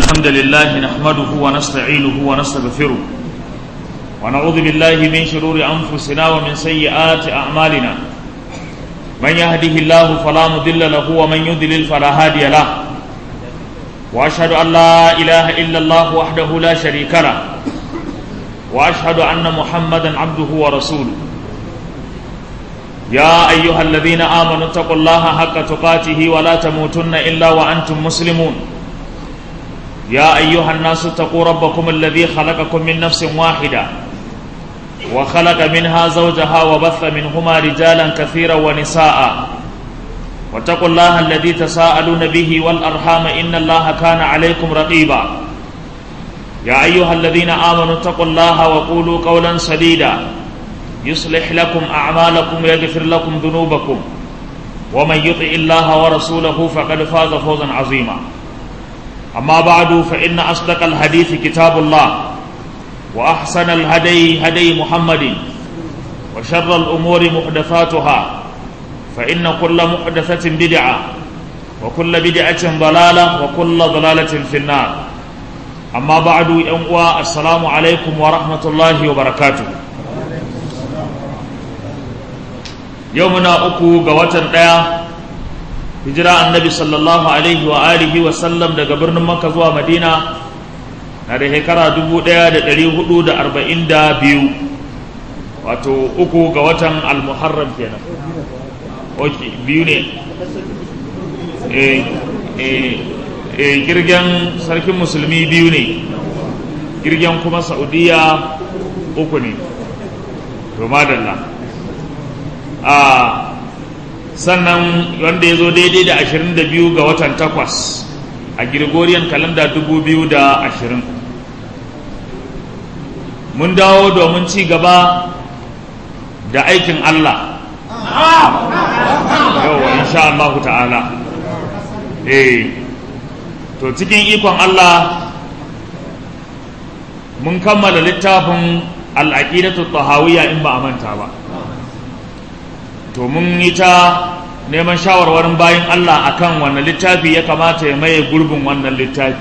الحمد لله نحمده ونستعينه ونستغفره ونعوذ بالله من شرور أنفسنا ومن سيئات أعمالنا من يهده الله فلا مضل له ومن يضلل فلا هادي له وأشهد أن لا إله إلا الله وحده لا شريك له وأشهد أن محمدا عبده ورسوله يا أيها الذين آمنوا اتقوا الله حق تقاته ولا تموتن إلا وأنتم مسلمون يا أيها الناس اتقوا ربكم الذي خلقكم من نفس واحدة وخلق منها زوجها وبث منهما رجالا كثيرا ونساء واتقوا الله الذي تساءلون به والأرحام إن الله كان عليكم رقيبا يا أيها الذين آمنوا اتقوا الله وقولوا قولا سديدا يصلح لكم أعمالكم ويغفر لكم ذنوبكم ومن يطع الله ورسوله فقد فاز فوزا عظيما أما بعد فإن أصدق الحديث كتاب الله وأحسن الهدي هدي محمد وشر الأمور محدثاتها فإن كل محدثة بدعة وكل بدعة ضلالة وكل ضلالة في النار أما بعد السلام عليكم ورحمة الله وبركاته يومنا أكو قوة hijira annabi sallallahu alaihi wa alihi wa sallam daga birnin Makka zuwa Madina na da shekara 1442 wato uku ga watan al-Muharram kenan okay biyu ne girgen sarkin musulmi biyu ne girgen kuma Saudiya uku ne to madalla sannan wanda ya zo daidai da 22 ga watan 8 a Gregorian calendar 2020 mun dawo domin ci gaba da aikin Allah yau insha Allah ta'ala to cikin ikon Allah mun kammala littafin al-aqidatu tahawiyya in ba a manta ba to mun yi ta neman shawarwarin bayan Allah akan wannan littafi ya kamata ya maye gurbin wannan littafi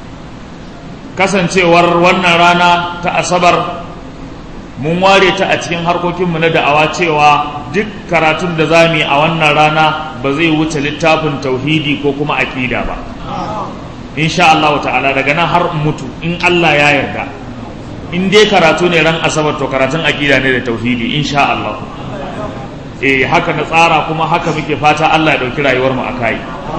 kasancewar wannan rana ta asabar mun ware ta a cikin harkokinmu na da'awa cewa duk karatun da za mu yi a wannan rana ba zai wuce littafin tauhidi ko kuma aqida ba insha Allah ta'ala daga nan har mutu in Allah ya yarda in dai karatu ne ran asabar to karatun aqida ne da tauhidi insha Allah haka na tsara kuma haka muke fata Allah ya dauki rayuwar mu akai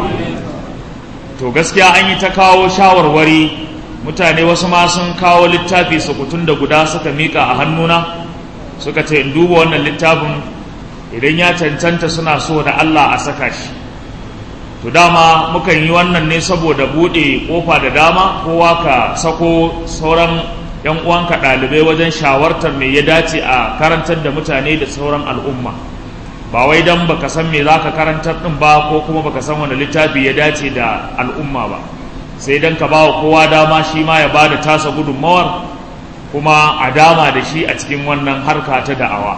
to gaskiya an yi ta kawo shawarwari mutane wasu ma sun kawo littafi sukutun da guda suka mika a hannuna suka ce in duba wannan littafin idan ya cancanta suna so da Allah a saka shi to dama mukan yi wannan ne saboda bude kofa da dama kowa ka sako sauran yan uwanka dalibai wajen shawartar me ya dace a karantar da mutane da sauran al'umma ba wai dan baka san me zaka karantar din ba ko kuma baka san wani littafi ya dace da al'umma ba sai dan ka bawa kowa dama shi ma ya bada tasa gudunmawar kuma a dama da shi a cikin wannan harka ta da'awa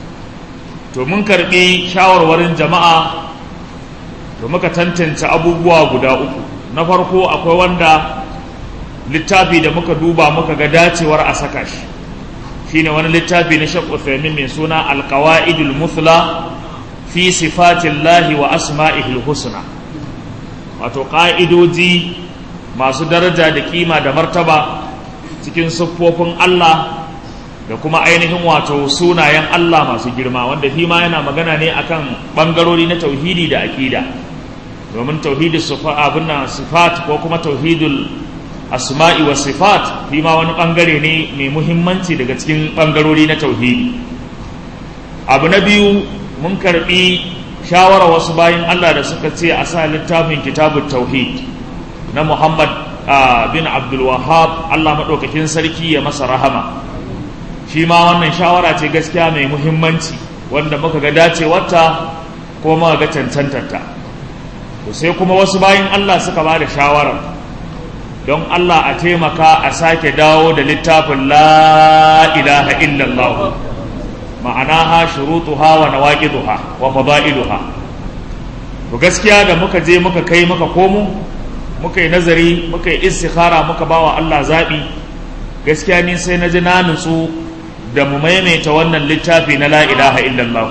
to mun karbi shawarwarin jama'a to muka tantance abubuwa guda uku na farko akwai wanda littafi da muka duba muka ga dacewar a saka shi shine wani littafi na Sheikh Uthaymeen mai suna Al-Qawaidul Muthla fi sifatillahi wa asma'ihil husna wato ka'idoji masu daraja da kima da martaba cikin siffofin Allah da kuma ainihin wato sunayen Allah masu girma wanda shi ma yana magana ne akan bangarori na tauhidi da aqida domin tauhidus sifat ko kuma tauhidul asma'i wa sifat shi ma wani bangare ne mai muhimmanci daga cikin bangarori na tauhidi abu na biyu mun karbi shawara wasu bayin Allah da suka ce a sa littafin kitabut tauhid na Muhammad bin Abdul Wahhab Allah madaukakin sarki ya masa rahama shi ma wannan shawara ce gaskiya mai muhimmanci wanda muka ga dacewarta ko muka ga cancantarta to sai kuma wasu bayin Allah suka ba da shawara don Allah a taimaka a sake dawo da littafin la ilaha illallah ma'anaha shurutuha wa nawaqiduha wa fadailuha to gaskiya da muka je muka kai muka komo muka yi nazari, muka yi istikhara, muka bawa Allah zaɓi, gaskiya ni sai na ji na nutsu da mu maimaita wannan littafi na la ilaha illallah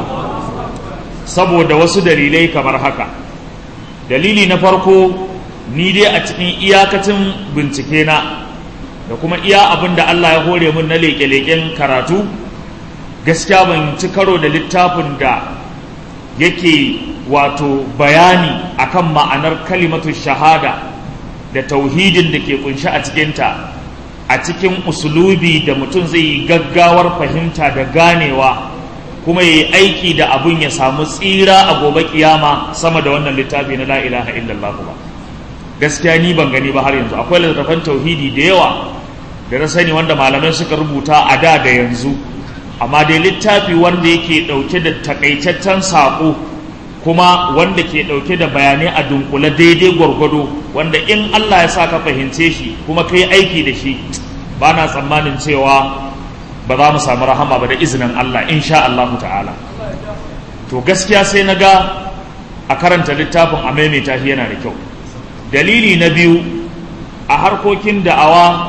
saboda wasu dalilai kamar haka. Dalili na farko, ni dai a cikin iyakacin bincike na da kuma iya abin da Allah ya hore mun na leƙe-leƙen karatu, gaskiya ban ci karo da littafin da yake wato bayani akan ma'anar kalimatu shahada da tauhidin da ke kunshi a cikinta a cikin usulubi da mutum zai yi gaggawar fahimta da ganewa kuma ya yi aiki da abun ya samu tsira a gobe kiyama sama da wannan littafi na la ilaha illallah ba. Gaskiya ni ban gani ba har yanzu. Akwai littattafan tauhidi da yawa da na sani wanda malamai suka rubuta a da yanzu, amma dai littafi wanda yake dauke da takaitaccen sako kuma wanda ke dauke da bayanai a dunkule daidai gwargwado, wanda in Allah ya sa ka fahimce shi kuma kai aiki da shi, ba na tsammanin cewa ba za mu samu rahama ba da izinin Allah insha Allah ta'ala. To gaskiya sai na ga a karanta littafin a maimaita shi yana da kyau. Dalili na biyu, a harkokin da'awa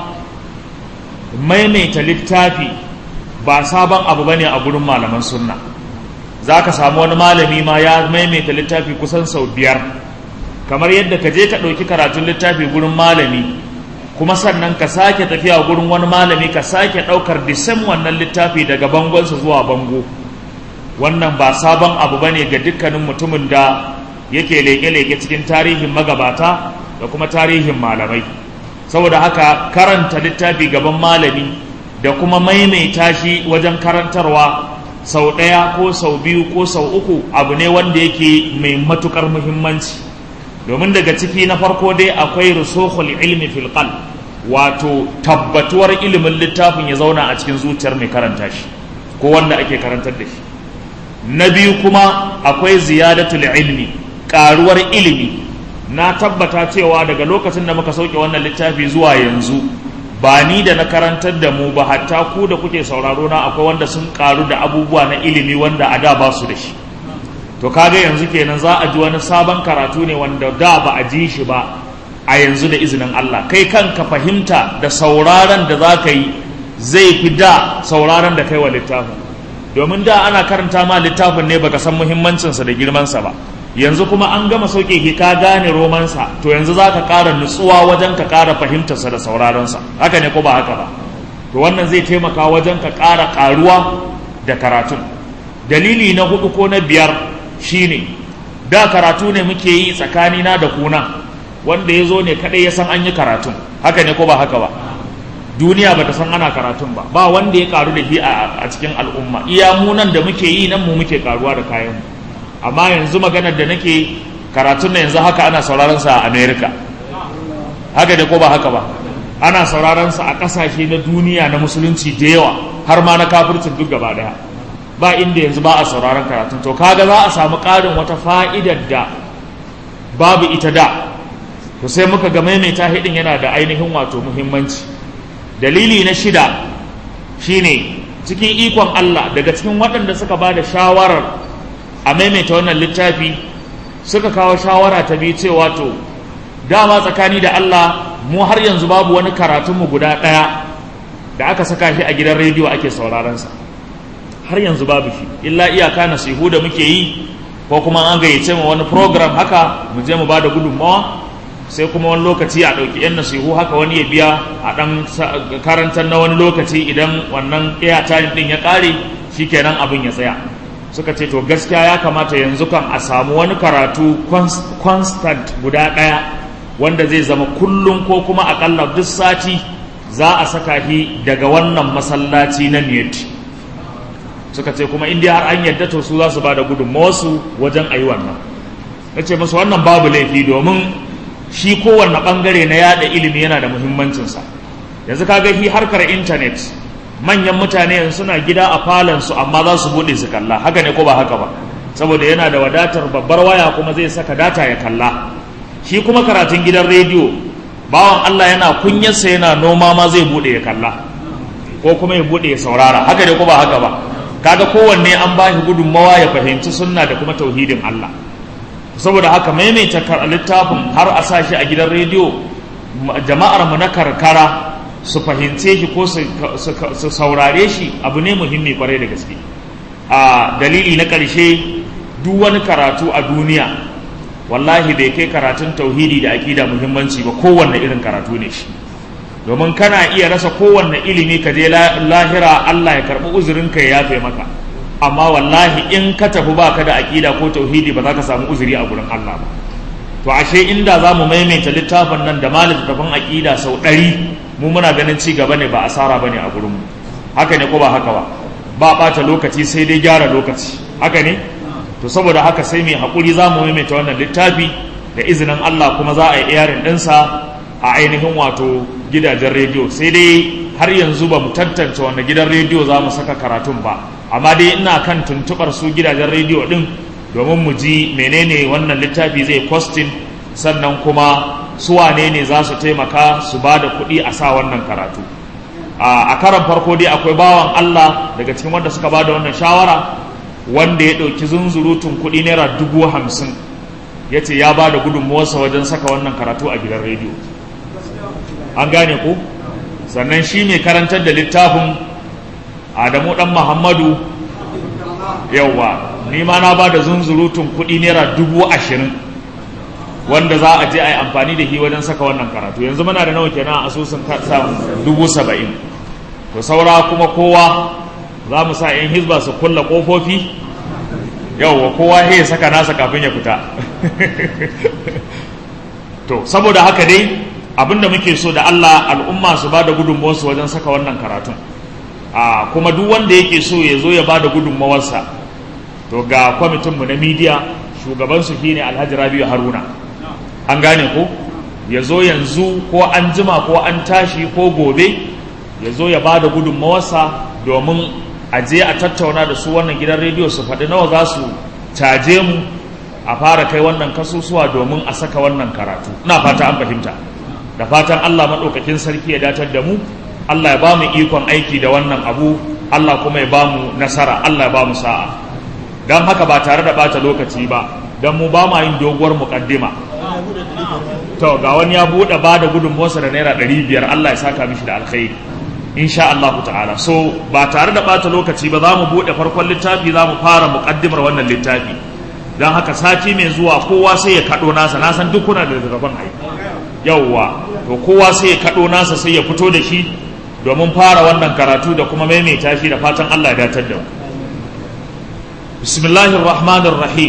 maimaita littafi ba sabon abu bane a gurin malaman sunna. Za ka samu wani malami ma ya maimaita littafi kusan sau 5, kamar yadda ka je ka ɗauki karatun littafi gurin malami kuma sannan ka sake tafiya gurin wani malami ka sake ɗaukar disan wannan littafi daga bangonsa zuwa bango. Wannan ba sabon abu bane ga dukkanin mutumin da yake leke-leke cikin tarihin magabata da kuma tarihin malamai. Saboda haka karanta littafi gaban malami da kuma maimaita shi wajen karantarwa sau ɗaya ko sau 2 ko sau 3 abu ne wanda yake mai matukar muhimmanci, domin daga ciki na farko dai akwai rusukhul ilmi fil qalb, wato tabbatuwar ilimin littafin ya zauna a cikin zuciyar mai karanta shi ko wanda ake karantar da shi. Na biyu kuma akwai ziyadatul ilmi, karuwar ilimi. Na tabbata cewa daga lokacin da muka sauke wannan littafi zuwa yanzu, ba ni da na karantar da mu ba, hatta ku da kuke sauraro na akwai wanda sun karu da abubuwa na ilimi wanda a da ba su da shi. To kaga yanzu kenan za a ji wani sabon karatu ne wanda da ba a ji shi ba a yanzu da izinin Allah. Kai kanka fahimta da sauraron da za ka yi zai fi da sauraron da kai wa littafin, domin da ana karanta ma littafin ne baka san muhimmancinsa da girmansa ba. Yanzu kuma an gama sauke ki ka gane romansa, to yanzu za ka ƙara nutsuwa wajen ka ƙara fahimtarsa da sauraronsa. Haka ne ko ba haka ba? To wannan zai taimaka wajen ka ƙara ƙaruwa da karatun. Dalili na 4 ko na 5 shine, da karatu ne muke yi tsakanina da kuna, wanda ya zo ne kaɗai ya san an yi karatun. Haka ne ko ba haka ba? Duniya ba ta san ana karatun ba, ba wanda ya ƙaru da shi a cikin al'umma. Iya mu nan da muke yi nan mu muke ƙaruwa da kayanmu. Amma yanzu maganar da nake karatun na yanzu haka ana sauraron sa a America. Haka da ko ba haka ba? Ana sauraron sa a kasashe na duniya na musulunci da yawa, har ma na kafircin duk gaba daya. Ba inda yanzu ba a sauraron karatun. To kaga za a samu ƙarin wata fa'idar da babu ita da. To sai muka ga maimaita hidin yana da ainihin wato muhimmanci. Dalili na 6 shine, cikin ikon Allah, daga cikin waɗanda suka ba da shawarar a maimaita wannan littafi suka kawo shawara ta biyu cewa to dama tsakani da Allah mu har yanzu babu wani karatunmu guda ɗaya da aka saka shi a gidan rediyo ake sauraronsa, har yanzu babu shi, illa iyaka nasihu da muke yi ko kuma an gayyace mu wani program haka mu je mu ba da gudunmawa, sai kuma wani lokaci a ɗauki 'yan nasihu haka wani ya biya a ɗan karantar na wani lokaci, idan wannan airtime ɗin ya ƙare shikenan abin ya tsaya. Suka ce to gaskiya ya kamata yanzu kan a samu wani karatu constant guda ɗaya wanda zai zama kullum ko kuma akalla duk sati za a saka shi daga wannan masallaci na Miyatti. Suka ce kuma in dai har an yadda to su za su ba da gudunmawarsu wajen a yi wannan. Na ce masu wannan babu laifi, domin shi kowanne ɓangare na yada ilimi yana da muhimmancinsa. Yanzu ka ga shi harkar intanet, manyan mutane yanzu suna gida a falansu amma za su bude su kalla. Haka ne ko ba haka ba? Saboda yana da wadatar babbar waya kuma zai saka data ya kalla. Shi kuma karatun gidan rediyo, bawan Allah yana kunyarsa yana noma ma zai bude ya kalla ko kuma ya bude ya saurara. Haka ne ko ba haka ba? Kaga kowanne an ba shi gudunmawa ya fahimci sunna da kuma tauhidin Allah. saboda haka maimaita littafin har a sa shi a gidan rediyo, jama'ar mu na karkara su fahimce shi ko su saurare shi abu ne muhimmi kwarai da gaske. A dalili na ƙarshe, duk wani karatu a duniya wallahi bai kai karatun tauhidi da aƙida muhimmanci ba, kowanne irin karatu ne shi, domin kana iya rasa kowanne ilimi ka je lahira Allah ya karɓi uzurinka ya yafe maka, amma wallahi in ka tafi baka da aƙida ko tauhidi ba za ka samu uzuri a gurin Allah ba. To ashe inda za mu maimaita littafin nan da littafin aƙida sau 100, mu muna ganin ci gaba ne ba asara bane a gurinmu. Haka ne ko ba haka ba ɓata lokaci sai dai gyara lokaci, haka ne? To saboda haka sai mai haƙuri za mu maimaita wannan littafi da izinin Allah, kuma za a yi iyarin ɗinsa a ainihin wato gidajen rediyo. Sai dai har yanzu ba mu tantance wanda gidan rediyo za mu saka karatun ba, amma dai ina kan tuntuɓar su gidajen rediyo ɗin domin mu ji menene wannan littafi zai costing, sannan kuma su wane ne za su taimaka su ba da kuɗi a sa wannan karatu. A karan farko dai akwai bawan Allah daga cikin wanda suka ba da wannan shawara, wanda ya ɗauki zunzurutun kuɗi naira 50,000, ya ce ya ba da gudunmuwarsa wajen saka wannan karatu a gidan rediyo. An gane ku? Sannan shi ne karantar da littafin Adamu ɗan Muhammadu, yauwa, ni ma na ba da zunzurutun kuɗi naira 20,000 wanda za a je a yi amfani da shi wajen saka wannan karatu. Yanzu muna da nawa kenan a asusun samun 70,000. To saura kuma kowa za mu sa 'yan hizba su kulla ƙofofi, yauwa kowa ya saka nasa kafin ya fita. To saboda haka dai abinda muke so da Allah al'umma su ba da gudunmawarsu wajen saka wannan karatun. Kuma duk wanda yake so ya zo ya ba da gudunmawarsa, to ga kwamitinmu na midiya, shugabansu shine Alhaji Rabiu Haruna. An gane ko? Ya zo yanzu ko an jima ko an tashi ko gobe, ya zo ya ba da gudunmawarsa domin a je a tattauna da su wannan gidan rediyo su faɗi nawa za su caje mu a fara kai wannan kasusuwa domin a saka wannan karatu. Ina fata an fahimta, da fatan Allah maɗaukakin sarki ya datar da mu, Allah ya ba mu ikon aiki da wannan abu, Allah kuma ya ba mu nasara, Allah ya ba mu sa'a. Don haka ba tare da ɓata lokaci ba, don mu ba ma yin doguwar muƙaddima. To ga wani ya buɗe ba da gudunmuwarsa da naira 500, Allah ya saka mishi da alkhairi insha Allah ta'ala. So ba tare da ɓata lokaci ba, za mu buɗe farkon littafi, za mu fara muƙaddimar wannan littafi. Don haka sati mai zuwa kowa sai ya kaɗo nasa, na san duk kuna da gaban aiki, yawwa, to kowa sai ya kaɗo nasa sai ya fito da shi domin fara wannan karatu da kuma maimaita shi, da fatan Allah ya datar da mu. Bismillahir Rahmanir Rahim.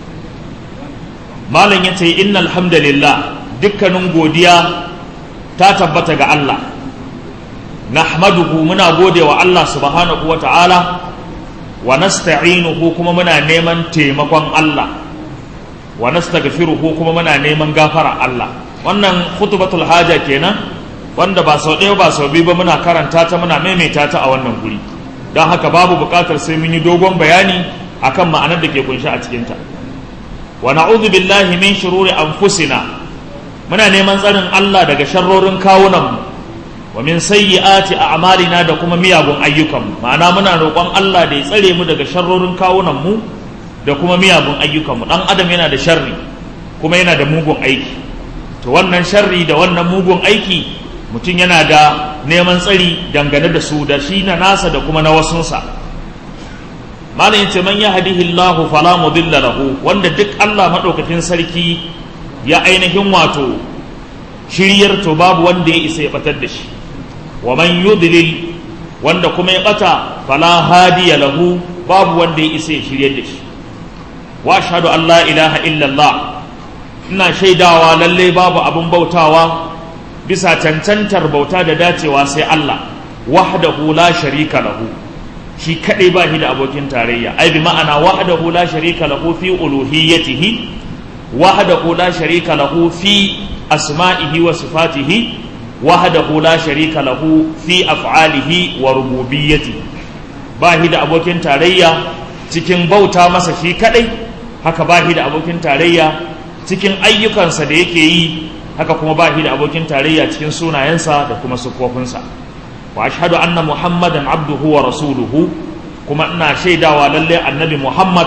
Malam yace innal hamdalillah, dukkanin godiya ta tabbata ga Allah. Nahmaduhu, muna godewa Allah subhanahu wata'ala, wa nasta'inuhu, kuma muna neman taimakon Allah, wa nastaghfiruhu, kuma muna neman gafara Allah. Wannan khutbatul haja kenan, wanda ba sau ɗaya ba sau biyu ba muna karanta ta, muna maimaita ta a wannan guri, don haka babu buƙatar sai mun yi dogon bayani akan ma'anar da ke kunshi a cikinta. Wa na'udhu billahi min shururi anfusina, muna neman tsarin Allah daga sharrorin kawunanmu, wa min sayyiati a'malina, da kuma miyagun ayyukanmu. Ma'ana muna roƙon Allah da ya tsare mu daga sharrorin kawunanmu da kuma miyagun ayyukanmu. Dan adam yana da sharri kuma yana da mugun aiki, to wannan sharri da wannan mugun aiki mutum yana da neman tsari dangane da su, da shi na nasa da kuma na wasunsa. Malam yace man yahdihillahu fala mudilla lahu, wanda duk Allah madaukakin sarki ya ainihin wato shiryar, to babu wanda ya isa ya batar da shi. Wa man yudlil, wanda kuma ya bata, fala hadiya lahu, babu wanda ya isa ya shiryar da shi. Wa ashhadu an la ilaha illallah, ina shaidawa lalle babu abun bautawa bisa cancantar bauta da dacewa sai Allah, wahdahu la sharika lahu, shi kadai ba shi da abokin tarayya. Ai bi ma'ana wahdahu la sharika lahu fi uluhiyyatihi, wahdahu la sharika lahu fi asma'ihi wa sifatihi, wahdahu la sharika lahu fi af'alihi wa rububiyyatihi. Ba shi da abokin tarayya cikin bauta masa shi kadai, haka ba shi da abokin tarayya cikin ayyukansa da yake yi, haka kuma ba shi da abokin tarayya cikin sunayensa da kuma siffofinsa. Wa ashhadu anna muhammadan abduhu wa rasuluhu, kuma ina shaidawa lalle annabi Muhammad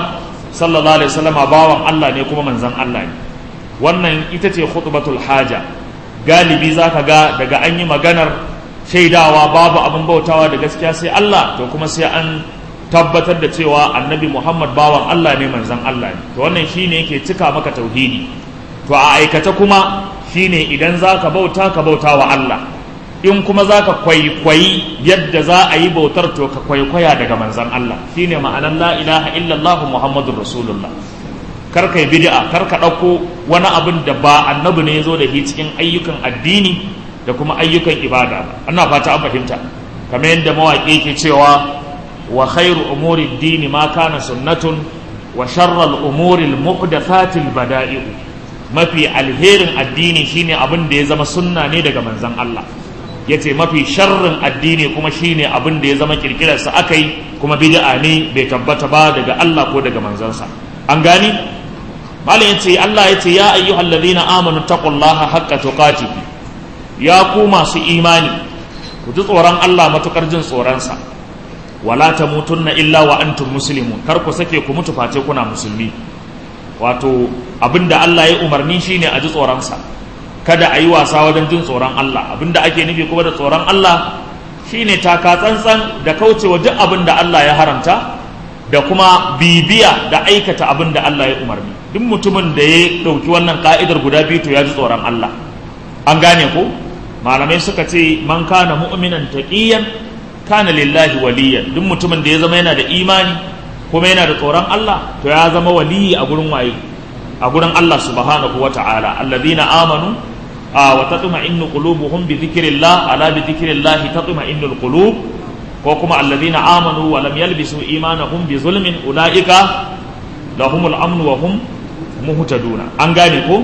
sallallahu alaihi wasallam bawan Allah ne kuma manzon Allah ne. Wannan ita ce khutbatul haja. Galibi zaka ga daga an yi maganar shaidawa babu abin bautawa da gaskiya sai Allah, to kuma sai an tabbatar da cewa annabi Muhammad bawan Allah ne manzon Allah ne. To wannan shine yake cika maka tauhidi. To a aikata kuma shine idan zaka bauta ka bauta wa Allah, in kuma zaka kwaikwayi yadda za a yi bautar to ka kwaikwaya daga manzon Allah. Shine ma'anar la ilaha illallah muhammadur rasulullah. Kar kai bid'a, kar ka dauko wani abin da ba annabi ne yazo da shi cikin ayyukan addini da kuma ayyukan ibada ba. Ana fata an fahimta. Kamar yadda mawaƙi ke cewa wa khairu umuri ad-din ma kana sunnatun wa sharral umuri al-muhdathatil bada'i'u. Mafi alherin addini shine abin da ya zama sunna ne daga manzon Allah. Yace mafi sharrin addini kuma shine abin da ya zama kirkirar sa akai kuma bid'a ne bai tabbata ba daga Allah ko daga manzansa. An gani? Malam yace Allah yace ya ayyuhalladhina amanu taqullaha haqqa tuqatih. Ya ku masu imani ku ji tsoron Allah matukar jin tsoron sa. Wala tamutunna illa wa antum muslimun. Kar ku sake ku mutu face kuna musulmi. Wato abinda Allah ya umarni shine a ji tsoron sa. Kada a yi wasa wajen jin tsoron Allah. Abinda ake nufi kuma da tsoron Allah shine taka tsantsan da kaucewa duk abinda Allah ya haramta da kuma bibiya da aikata abinda Allah ya umarni. Duk mutumin da ya dauki wannan ka'idar guda biyu to ya ji tsoron Allah. An gane ko? Malamai suka ce man kana mu'minan taqiyan kana lillahi waliyan. Duk mutumin da ya zama yana da imani kuma yana da tsoron Allah to ya zama waliyi a gurin waye? A gurin Allah subhanahu wata'ala. Alladhina amanu wa tatma'innu qulubuhum bi dhikrillah, ala bi dhikrillah tatma'innul qulub. Ko kuma alladhina amanu wa lam yalbisu imanahum bi zulmin ulaika lahumul amnu wa hum muhtaduna. An gane ko?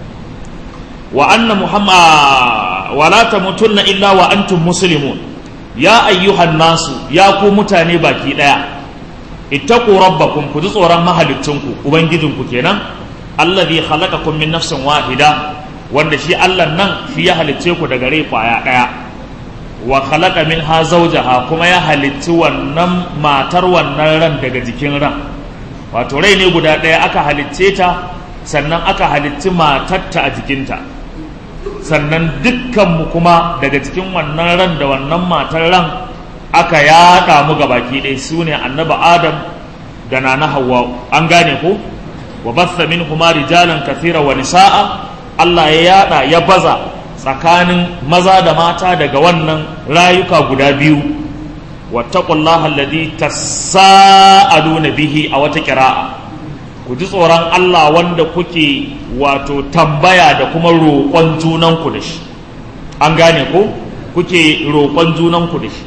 Wa anna muhammad wa la tamutunna illa wa antum muslimun. Ya ayyuhan nasu, ya ku mutane baki daya, ittaqu rabbakum, ku ji tsoron mahaliccinku, ubangijinku kenan, alladhi khalaqakum min nafsin wahida, wanda shi Allah nan shi ya halicce ku daga rai kwaya daya, wa khalaqa minha zawjaha, kuma ya halicci wannan matar wannan ran daga jikin ran. Wato rai ne guda daya aka halicce ta, sannan aka halicci matarta a jikinta. Sannan dukkanmu kuma daga cikin wannan ran da wannan matar ran aka yada mu gabaki ɗaya, su ne annabi Adam da nana Hawwa. An gane ko? Wa batha minhuma rijalan kathira wa nisaa. Allah ya yada ya baza tsakanin maza da mata daga wannan rayuka guda biyu. Wattaqullaha alladhi tasaaluna bihi a wata qira'a. Ku ji tsoron Allah wanda kuke wato tambaya da kuma roƙon junanku da shi. An gane ko? Kuke roƙon junanku da shi.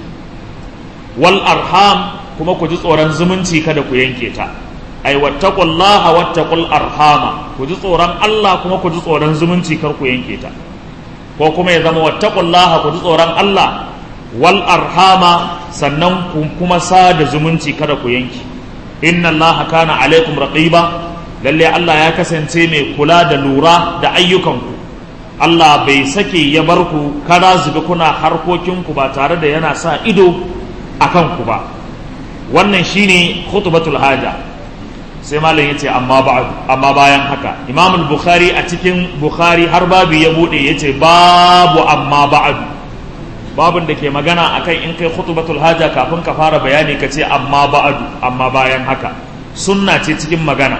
Wal arham, kuma ku ji tsoron zumunci kada ku yanke ta. Ai wattaqullaha wattaqul arhama, ku ji tsoron Allah kuma ku ji tsoron zumunci kar ku yanke ta. Ko kuma ya zama wattaqullaha, ku ji tsoron Allah, wal arhama, sannan ku kuma sada zumunci kada ku yanke. Inna Allah kana alaikum raqiba, lalle Allah ya kasance mai kula da lura da ayyukanku. Allah bai sake ya bar ku kada zubi kuna harkokinku ba tare da yana sa ido akan ku ba. Wannan shine khutbatul haja. Sai malam yace amma bayan haka, Imam al-Bukhari a cikin Bukhari har babu ya bude yace babu amma ba'du. Babun da ke magana akan in kai khutbatul haja kafin ka fara bayani ka ce amma ba'du, amma bayan haka. Sunna ce cikin magana,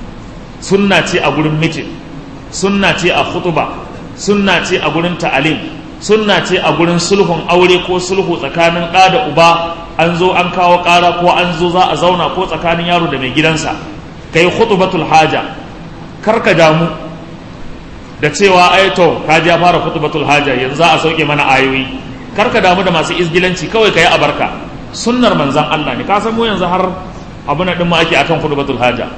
sunna ce a gurin mitin, sunna ce a khutba, sunna ce a gurin ta'alim, sunna ce a gurin sulhun aure ko sulhu tsakanin ɗa da uba. An zo an kawo ƙara ko an zo za a zauna ko tsakanin yaro da mai gidansa, kai khutbatul haja. Kar ka damu da cewa ai to ka ji ya fara khutbatul haja yanzu za a sauke mana ayoyi. Karka damu da masu izgilanci, kawai ka yi abarka. Sunnar manzan Allah ne. Ka san mu yanzu har abu na ɗin ma ake akan khutbatul haja.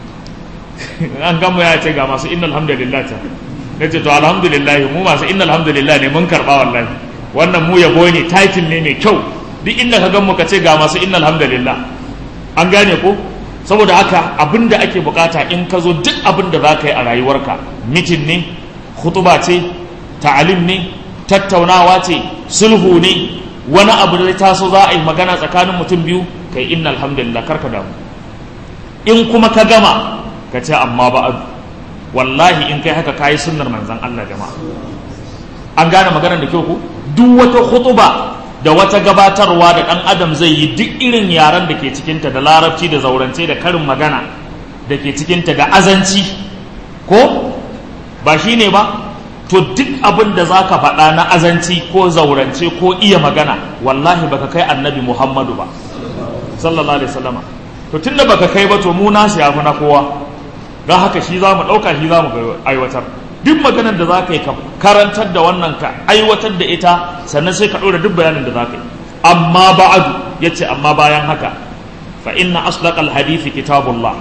An gama ya ce ga masu innal hamdulillah ta. Na ce to alhamdulillah, mu masu innal hamdulillah ne, mun karɓa wallahi. Wannan mu yabo ne, title ne mai kyau. Duk inda ka gan mu ka ce ga masu innal hamdulillah. An gane ko? Saboda haka abinda ake bukata in ka zo duk abin da za ka yi a rayuwarka, mitin ne, khutuba ce, ta'alim ne, tattaunawa ce, sulhu ne, wani abu da taso za a yi magana tsakanin mutum biyu, kai inna alhamdulillah, karka damu. in kuma ka gama ka ce amma ba'adu. Wallahi in kai haka kayi sunnar manzon Allah jama'a. An gane maganar da kyau ku? Duk wata khutuba da wata gabatarwa da ɗan adam zai yi, duk irin yaren da ke cikinta da larabci da zaurance da karin magana da ke cikinta da azanci, ko ba shi ne ba? To duk abin da za ka faɗa na azanci ko zaurance ko iya magana, wallahi baka kai annabi Muhammadu ba sallallahu alaihi wasallama. To tunda baka kai ba, to mu nasu ya fi na kowa, don haka shi za mu ɗauka, shi za mu aiwatar. Duk maganar da za ka yi ka karantar da wannan, ka aiwatar da ita, sannan sai ka ɗora duk bayanin da za ka yi. Amma ba'adu, ya ce amma bayan haka, fa inna asdaqal hadithi kitabullah,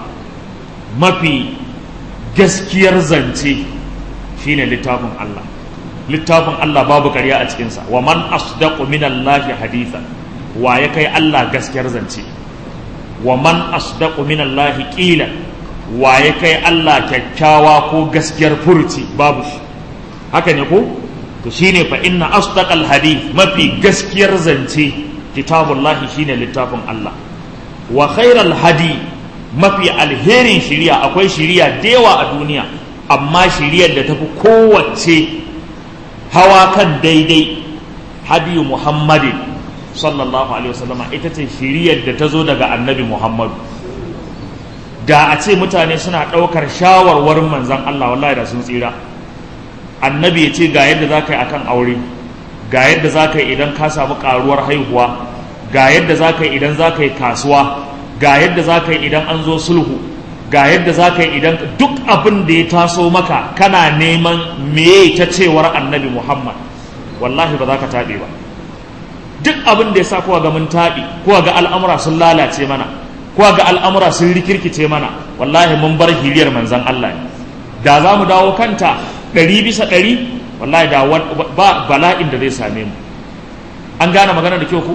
mafi gaskiyar zance shine littafin Allah. Littafin Allah babu ƙarya a cikinsa. Wa man asdaqu minallahi hadithan, wa ya kai Allah gaskiyar zance. Wa man asdaqu minallahi qilan, wa ya kai Allah kyakkyawa ko gaskiyar furuci, babu shi. Haka ne ko? To shine fa inna asdaqal hadith, mafi gaskiyar zance kitabullahi shine littafin Allah. Wa khairal hadi, mafi alherin shiriya, akwai shiriya da yawa a duniya, amma shiriyar da tafi kowace hawa kan daidai, hadiyu Muhammadin sallallahu alaihi wasallam, ita ce shiriyar da ta zo daga annabi Muhammadu. Da a ce mutane suna ɗaukar shawarwarin manzan Allah, wallahi da sun tsira. Annabi ya ce ga yadda za ka yi akan aure, ga yadda za ka yi idan ka samu ƙaruwar haihuwa, ga yadda za ka yi idan za ka yi kasuwa, ga yadda za ka yi idan an zo sulhu, ga yadda za ka yi idan duk abin da ya taso maka kana neman meye ta cewar annabi Muhammad, wallahi ba za ka taɓe ba. Duk abin da ya sa kowa ga mun taɓe, kowa ga al'amura sun lalace mana, kowa ga al'amura sun rikirkice mana, wallahi mun bar hiliyar manzan Allah ne. Da za mu dawo kanta 100%, wallahi da ba bala'in da zai same mu. An gane magana da kyau ku?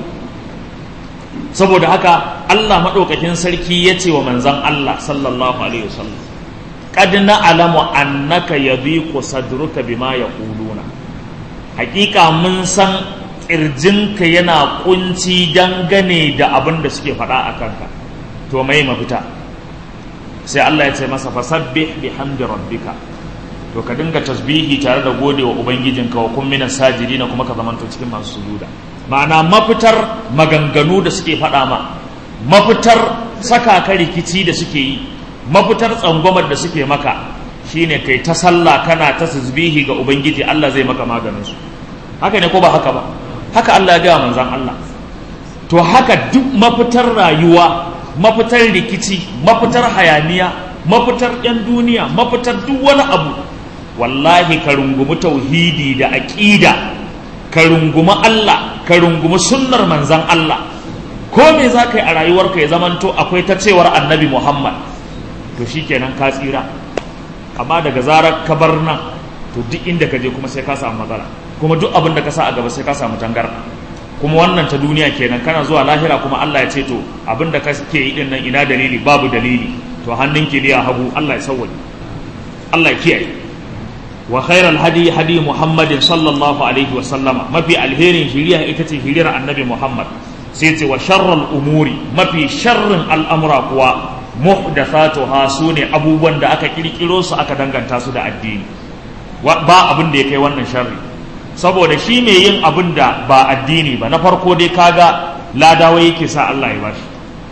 Saboda haka Allah maɗaukakin sarki ya ce wa manzan Allah sallallahu alaihi wasallam, qad na'lamu annaka yadhiqu sadruka bima yaquluna, hakika mun san ƙirjinka yana kunci dangane da abin da suke faɗa a kanka. To mai mafita? Sai Allah ya ce masa fasabbih bihamdi rabbika, to ka dinga tasbihi tare da godewa ubangijinka, wa kun minas sajidina, kuma ka zamanto cikin masu sujuda. Ma'ana mafitar maganganu da suke faɗa ma, mafitar saka ka rikici da suke yi, mafitar tsangwamar da suke maka, shine kai ta sallah kana ta tasbihi ga ubangiji, Allah zai maka maganin su. Haka ne ko ba haka ba? Haka Allah ya gaya manzan Allah. To haka duk mafitar rayuwa, mafitar rikici, mafitar hayaniya, mafitar yan duniya, mafitar duk wani abu, wallahi ka rungumi tauhidi da aqida, ka rungumi Allah, ka rungumi sunnar manzan Allah. Ko me za ka yi a rayuwarka ya zamanto akwai ta cewar annabi Muhammad, to shikenan ka tsira. Amma daga zarar ka bar nan, to duk inda ka je kuma sai ka samu matsala, kuma duk abin da ka sa a gaba sai ka samu tangarɗa. Kuma wannan ta duniya kenan, kana zuwa lahira kuma Allah ya ce to abin da kake yi din nan ina dalili? Babu dalili. To hannunki ne ya hagu, Allah ya sauwaje, Allah ya kiyaye. Wa khairal hadi hadi Muhammadin sallallahu alaihi wa sallama, mafi alherin shiriya ita ce shiriyar annabi Muhammad. Sai ce wa sharral umuri, mafi sharrin al'amura kuwa muhdathatuha, sune abubuwan da aka kirkiro su aka danganta su da addini. Ba abin da ya kai wannan sharri, saboda shi mai yin abin da ba addini ba, na farko dai kaga ladawa yake sa Allah ya bashi.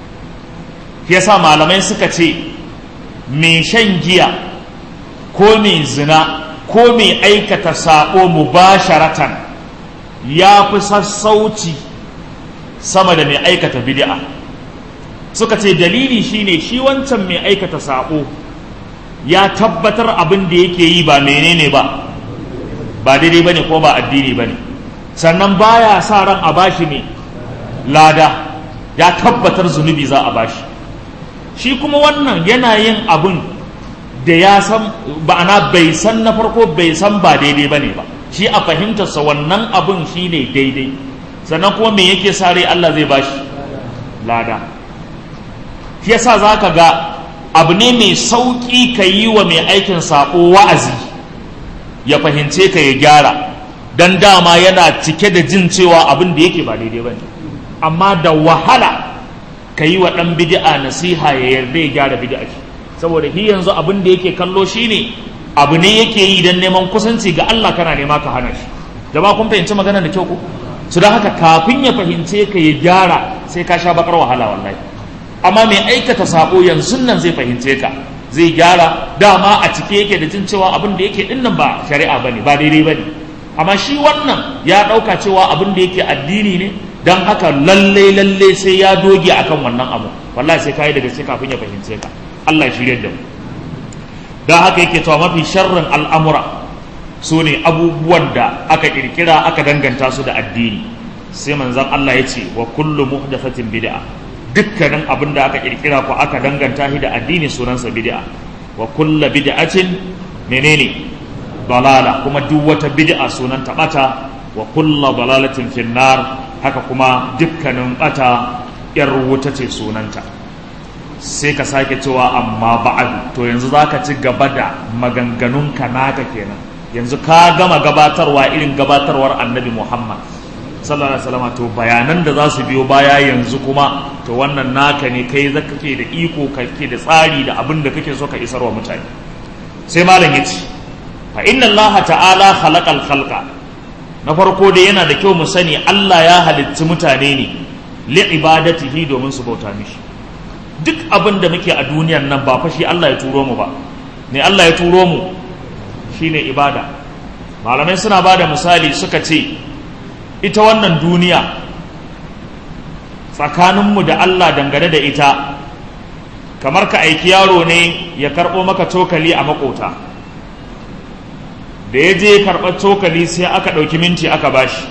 Yasa malamai suka ce mai shan giya ko mai zina ko mai aikata sabo mubasharatan ya fi sassauci sama da mai aikata bid'a. Suka ce dalili shine shi wancan mai aikata sabo ya tabbatar abin da yake yi ba menene ba daidai bane ko ba addini bane, sannan baya sa ran a bashi ne lada, ya tabbatar zunubi za a bashi. Shi kuma wannan yana yin abin da ya san ba'ana bai san, na farko bai san ba daidai bane ba, shi a fahimtarsa wannan abin shine daidai, sannan kuma me yake sa rai Allah zai bashi lada. Shi yasa zaka ga abu ne mai sauƙi ka yi wa mai aikin saƙo wa'azi ya fahimce ka ya gyara, don dama yana cike da jin cewa abin da yake ba daidai ba ne. Amma da wahala ka yi wa ɗan bid'a nasiha ya yarda ya gyara bid'a shi, saboda shi yanzu abin da yake kallo shine abu ne yake yi don neman kusanci ga Allah, kana nema ka hana shi. Jama'a kun fahimci magana da kyau ko? Su da haka kafin ya fahimce ka ya gyara sai ka sha bakar wahala wallahi. Amma mai aikata sabo yanzu nan zai fahimce ka, zai gyara, dama a cike yake da jin cewa abin da yake dinnan ba shari'a bane, ba daidai bane. Amma shi wannan ya dauka cewa abin da yake addini ne, dan haka lalle sai ya doge akan wannan abu. Wallahi sai kai da gaske kafin ya fahimce ka. Allah ya shirye da mu. Dan haka yake cewa mafi sharrin al'amura su ne abubuwan da aka kirkira aka danganta su da addini. Sai manzon Allah ya ce wa kullu muhdathatin bid'a, dukkanin abin da aka kirkira ko aka danganta shi da addini sunansa bid'a. Wa kullu bid'atin menene dalala, kuma duk wata bid'a sunan ta bata. Wa kullu dalalatin finnar, haka kuma dukkanin bata yar wuta ce sunanta. Sai ka sake cewa amma ba'adu, to yanzu zaka ci gaba da maganganunka naka kenan. Yanzu ka gama gabatarwa irin gabatarwar Annabi Muhammad sallallahu alaihi wasallam, to bayanan da za su biyo baya yanzu kuma to wannan naka ne, kai zaka ke da iko, kake da tsari da abin da kake so ka isarwa mutane. Sai malam yace fa inna Allah ta'ala khalaqal khalqa, na farko dai yana da kyau mu sani Allah ya halitta mutane ne li ibadatihi, domin su bauta mishi. Duk abin da muke a duniyar nan ba fa shi Allah ya turo mu ba, ne Allah ya turo mu shine ibada. Malamai suna bada misali suka ce ita wannan duniya tsakaninmu da Allah dangane da ita kamar ka aiki yaro ne ya karɓo maka cokali a makota, da ya je karɓar cokali sai aka ɗauki minti aka bashi.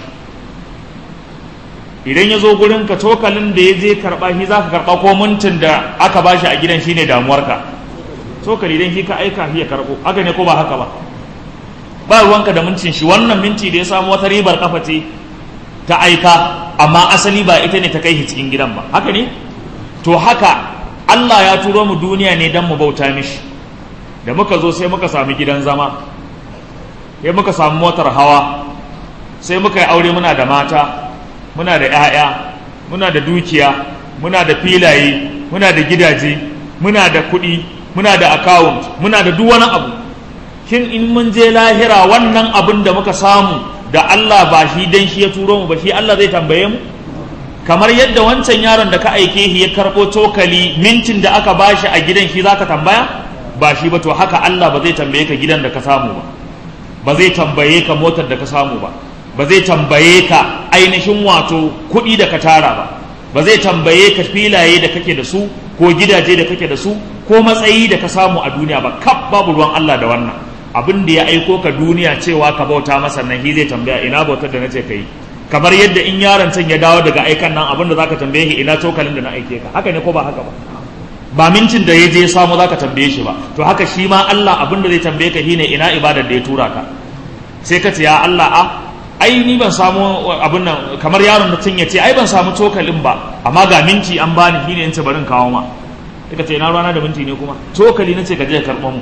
Idan ya zo gurinka cokalin da ya je karɓa shi za ka karɓa, ko mintin da aka bashi a gidan shine damuwarka. Cokali idan shi ka aika shi ya karɓo, haka ne ko ba haka ba? Ba ruwanka da mintin shi, wannan minti da ya samu wata ribar kafa ce ta aika, amma asali ba ita ne ta kai shi cikin gidan ba, haka ne? To haka Allah ya turo mu duniya ne don mu bauta mishi. Da muka zo sai muka sami gidan zama, sai muka samu motar hawa, sai muka yi aure, muna da mata, muna da 'ya'ya, muna da dukiya, muna da filaye, muna da gidaje, muna da kuɗi, muna da account, muna da duk wani abu. Shin in mun je lahira wannan abin da muka samu da Allah ba shi dan shi ya turo mu ba, shi Allah zai tambaye mu? Kamar yadda wancan yaron da ka aike shi ya karɓo cokali, mintin da aka bashi a gidan shi zaka tambaya? Ba shi ba. To haka Allah ba zai tambaye ka gidan da ka samu ba, ba zai tambaye ka motar da ka samu ba, ba zai tambaye ka ainihin wato kuɗi da ka tara ba, ba zai tambaye ka filaye da kake da su ko gidaje da kake da su ko matsayi da ka samu a duniya ba. Kaf babu ruwan Allah da wannan. Abin da ya aiko ka duniya cewa ka bauta masa nan, shi zai tambaya ina bautar da nace kai. Kamar yadda in yaron can ya dawo daga aikan nan, abin da zaka tambaye shi ina cokalin da na aike ka. Haka ne ko ba haka ba? Ba mintin da ya je samu zaka tambaye shi ba. To haka shi ma Allah abin da zai tambaye ka shine ina ibadar da ya tura ka. Sai ka ce ya Allah, ai ni ban samu abin nan, kamar yaron da tun ya ce ai ban samu cokalin ba, amma ga minti an bani, shine in ce barin kawo ma. Sai ka ce ina rana da minti ne kuma, cokali nace ka je ka karɓo mu.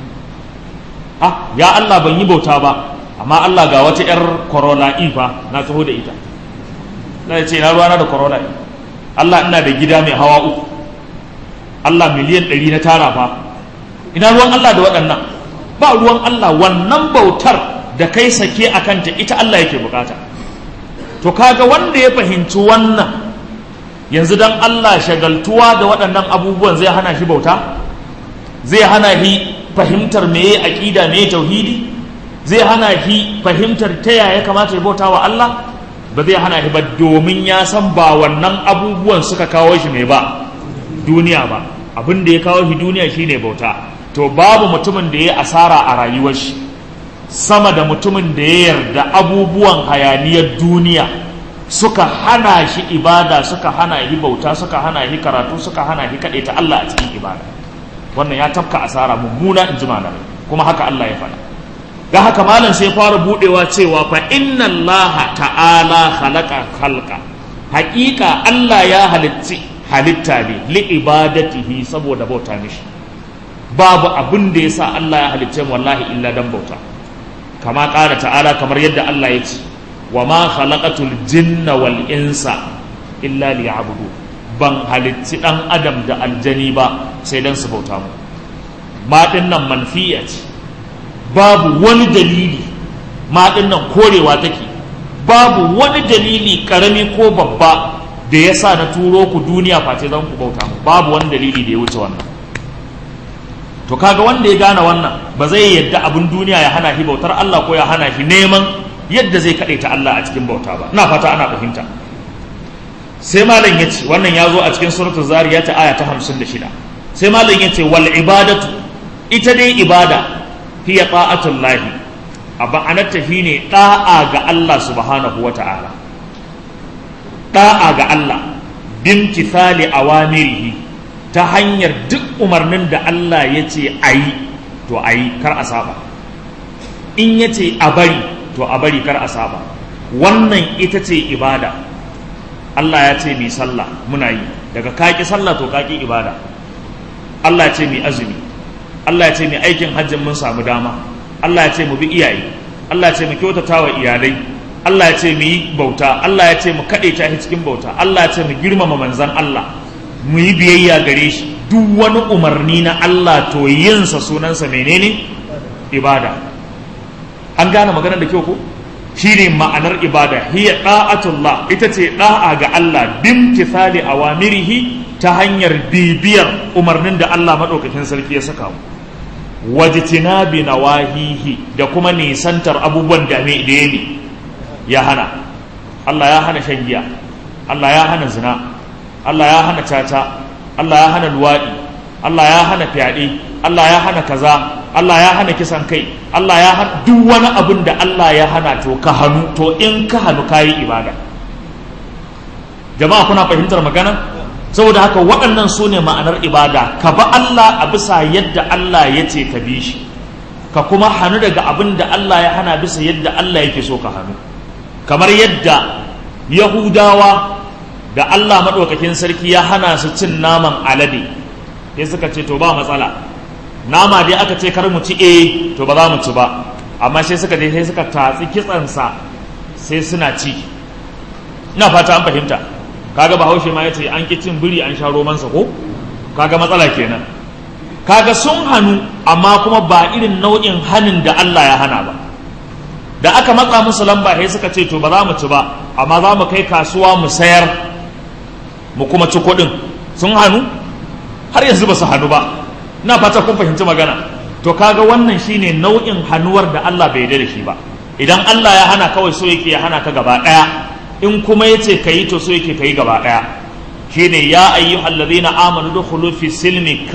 Ya Allah ban yi bauta ba, amma Allah ga wata yar Corolla ifa na taho da ita. Na ce ina ruwana da Corolla. Allah ina da gida mai hawa 3, Allah miliyan 100 na tara fa. Ina ruwan Allah da waɗannan? Ba ruwan Allah. Wannan bautar da kai sake a kanta ita Allah yake bukata. To kaga wanda ya fahimci wannan, yanzu dan Allah shagaltuwa da waɗannan abubuwan zai hana shi bauta? Zai hana shi fahimtar meye aqida, meye tauhidi? Zai hana shi fahimtar ta yaya kamata ya bauta wa Allah? Ba zai hana shi ba, domin ya san ba wannan abubuwan suka kawo shi mai ba duniya ba. Abin da ya kawo shi duniya shine bauta. To babu mutumin da ya asara a rayuwar shi sama da mutumin da ya yarda abubuwan hayaniyar duniya suka hana shi ibada, suka hana shi bauta, suka hana shi karatu, suka hana shi kaɗaita Allah a cikin ibada. Wannan ya tafka asara mummuna, in ji malamai, kuma haka Allah ya faɗa. Da haka malam sai fara budewa cewa fa inna Allah ta'ala khalaqa khalqa, haƙiƙa Allah ya halitta ne li ibadatihi, saboda bauta mishi. Babu abin da yasa Allah ya halicce mu wallahi illa dan bauta. Kama ƙara ta'ala, kamar yadda Allah ya ce wa ma khalaqatul jinna wal insa illa liya'budu. ban halicci ɗan adam da aljani ba sai don su bauta mu. Ma ɗin nan manfiya ce, babu wani dalili, ma ɗin nan korewa take, babu wani dalili ƙarami ko babba da ya sa na turo ku duniya face zan ku bauta mu, babu wani dalili da ya wuce wannan. To kaga wanda ya gane wannan ba zai yadda abin duniya ya hana shi bautar Allah ko ya hana shi neman yadda zai kaɗaita Allah a cikin bauta ba. Ina fata ana fahimta. Sai malam ya ce, wannan ya zo a cikin suratul zariyat aya ta 56. Sai malam ya ce wal ibadatu, ita dai ibada hiya ta'atul lahi, abanata shine da'a ga Allah subhanahu wata'ala, da'a ga Allah bimtithali awamirihi, ta hanyar duk umarnin da Allah ya ce a yi to a yi, kar a saba. In ya ce a bari to a bari, kar a saba. Wannan ita ce ibada. Allah ya ce mi sallah, muna yi. Daga kaki sallah to kaki ibada. Allah ya ce mi azumi, Allah ya ce mi aikin hajjin mun samu dama, Allah ya ce mu bi iyaye, Allah ya ce mu kyautata wa iyalai, Allah ya ce mu yi bauta, Allah ya ce mu kaɗe ta cikin bauta, Allah ya ce mu girmama manzan Allah, mu yi biyayya gare shi. Duk wani umarni na Allah to yinsa sunansa menene? Ibada. An gane maganar da kyau ko? Shine ma'anar ibada, hiya da'atullah, ita ce da'a ga Allah bimtithali awamirihi, ta hanyar bibiyar umarnin da Allah madaukakin sarki ya saka mu, wajtinabi nawahihi, da kuma nisantar abubuwan da ya hana. Allah ya hana shan giya, Allah ya hana zina, Allah ya hana caca, Allah ya hana luwaɗi, Allah ya hana fyaɗe, Allah ya hana kaza, Allah ya hana kisan kai, Allah ya hana duk wani abin da Allah ya hana to ka hannu, to in ka hannu kayi ibada. Jama'a kuna fahimtar magana? Saboda haka waɗannan su ne ma'anar ibada, ka ba Allah a bisa yadda Allah ya ce ka bi shi, ka kuma hannu daga abin da Allah ya hana bisa yadda Allah yake so ka hannu. Kamar yadda Yahudawa da Allah maɗaukakin sarki ya hana su cin naman alade, sai suka ce to ba matsala, nama dai aka ce kar mu ci, to ba za mu ci ba, amma sai suka je sai suka tatsi kitsansa sai suna ci. Ina fata an fahimta. Kaga Bahaushe ma yace an ki cin biri an sha romansa ko? Kaga matsala kenan. Kaga sun hannu amma kuma ba irin nau'in hanin da Allah ya hana ba. Da aka matsa musu lamba sai suka ce to ba za mu ci ba, amma za mu kai kasuwa mu sayar mu kuma ci kuɗin. Sun hannu? Har yanzu ba su hannu ba. Ina fata kun fahimci magana. To kaga wannan shine nau'in hannuwar da Allah bai yarda da shi ba. Idan Allah ya hana kawai so yake ya hana ka gaba ɗaya, in kuma yace kayi to so yake kayi gaba ɗaya. Shine ya ayyuhallazina amanu dukhulu fi silmi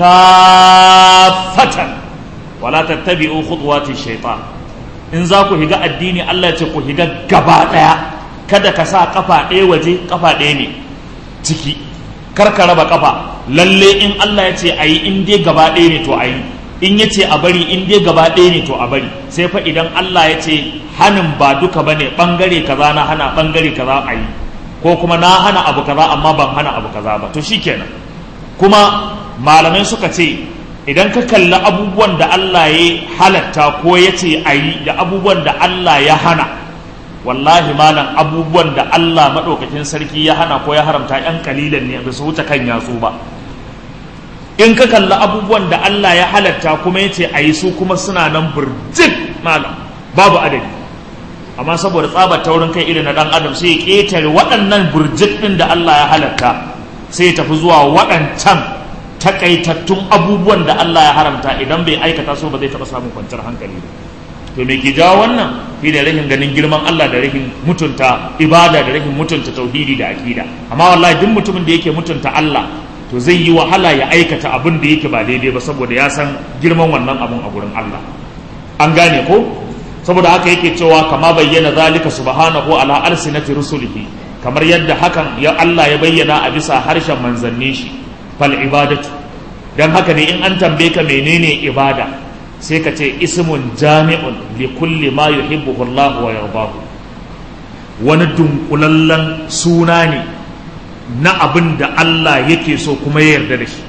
kaffatan wala tattabi'u khutuwati shaytan. In za ku higa addini Allah ya ce ku higa gaba ɗaya, kada ka sa kafa ɗaya waje kafa ɗaya ne ciki, kar ka raba kafa. Lalle in Allah ya ce ayi in dai gaba ɗaya ne to ayi, in ya ce a bari in dai gaba ɗaya ne to a bari. Sai fa idan Allah ya ce hanin ba duka bane, bangare kaza na hana, bangare kaza ayi, ko kuma na hana abu kaza amma ban hana abu kaza ba, to shikenan. Kuma malamai suka ce idan ka kalli abubuwan da Allah ya halatta ko ya ce ayi da abubuwan da Allah ya hana, wallahi malam abubuwan da Allah maɗaukakin sarki ya hana ko ya haramta ‘yan kalilan ne, ba su wuce kan yatsu ba. In ka kalli abubuwan da Allah ya halatta kuma ya ce a yi su kuma suna nan burjik malam babu adadi. Amma saboda tsabar taurin kai irin na ɗan adam sai ya ƙetare waɗannan burjik ɗin da Allah ya halatta sai ya tafi zuwa waɗancan takaitattun abubuwan da Allah ya haramta. Idan bai aikata su ba zai taɓa samun kwanciyar hankali ba. To me ke jawo wannan? Shi da rashin ganin girman Allah da rashin mutunta ibada da rashin mutunta tauhidi da akida. Amma wallahi duk mutumin da yake mutunta Allah to zai yi wahala ya aikata abin da yake ba daidai ba, saboda ya san girman wannan abun a gurin Allah. An gane ko? Saboda haka yake cewa kama bayyana zalika subhanahu ala alsinati rusulihi, kamar yadda hakan ya Allah ya bayyana a bisa harshen manzanni shi. Fal ibadatu, dan haka ne in an tambaye ka menene ibada sai ka ce ismun jami'un li kulli ma yuhibbuhu Allah wa yardahu, wani dunkulallen suna ne na abin da Allah yake so kuma ya yarda da shi.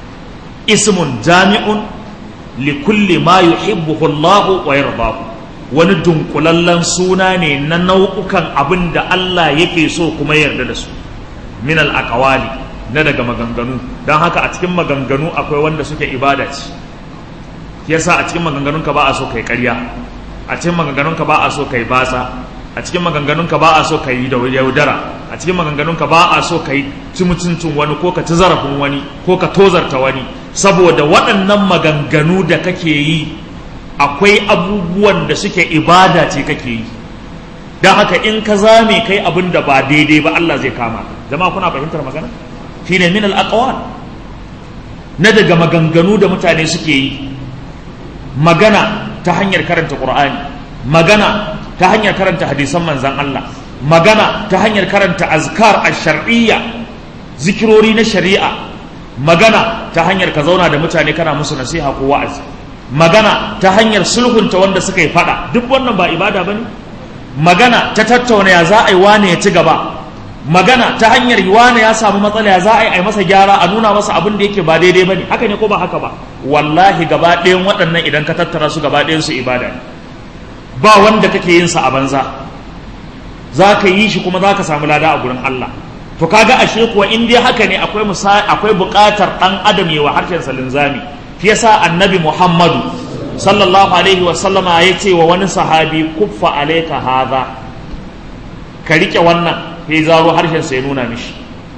Ismun jami'un li kulli ma yuhibbuhu Allah wa yardahu, wani dunkulallen suna ne na nau'ukan abin da Allah yake so kuma ya yarda da su. Min al aqwali, na daga maganganu. Don haka a cikin maganganu akwai wanda suke ibada ce, yasa a cikin maganganunka ba a so kai ƙarya, a cikin maganganunka ba a so kai batsa, a cikin maganganunka ba a so ka yi da yaudara, a cikin maganganunka ba a so ka yi ci mutuncin wani ko ka ci zarafin wani ko ka tozarta wani, saboda waɗannan maganganu da kake yi akwai abubuwan da suke ibada ce kake yi. Don haka in ka zame kai abin da ba daidai ba Allah zai kama ka. Jama'a kuna fahimtar magana? Shine min al-aqwal, na daga maganganu da mutane suke yi, magana ta hanyar karanta Qur'ani, magana ta hanyar karanta hadisan manzan Allah, magana ta hanyar karanta azkar ash-shar'iyya, zikirori na shari'a, magana ta hanyar ka zauna da mutane kana musu nasiha ko wa'azi, magana ta hanyar sulhunta wanda suka yi fada. Duk wannan ba ibada bane? Magana ta tattauna ya za a yi wane ya ci gaba, magana ta hanyar wane ya samu matsala ya za a yi masa gyara, a nuna masa abin da yake ba daidai bane. Haka ne ko ba haka ba? Wallahi gaba ɗayan waɗannan idan ka tattara su gaba ɗayan su ibada ne, ba wanda kake yin sa a banza, za ka yi shi kuma za ka samu lada a gurin Allah. To kaga ashe kuwa in dai haka ne akwai buƙatar ɗan adam yi wa harshen sa linzami. Shi yasa annabi Muhammadu sallallahu alaihi wa sallama ya ce wa wani sahabi, kuffa alayka hadha, ka rike wannan. Ya zaro harshen sa ya nuna mishi.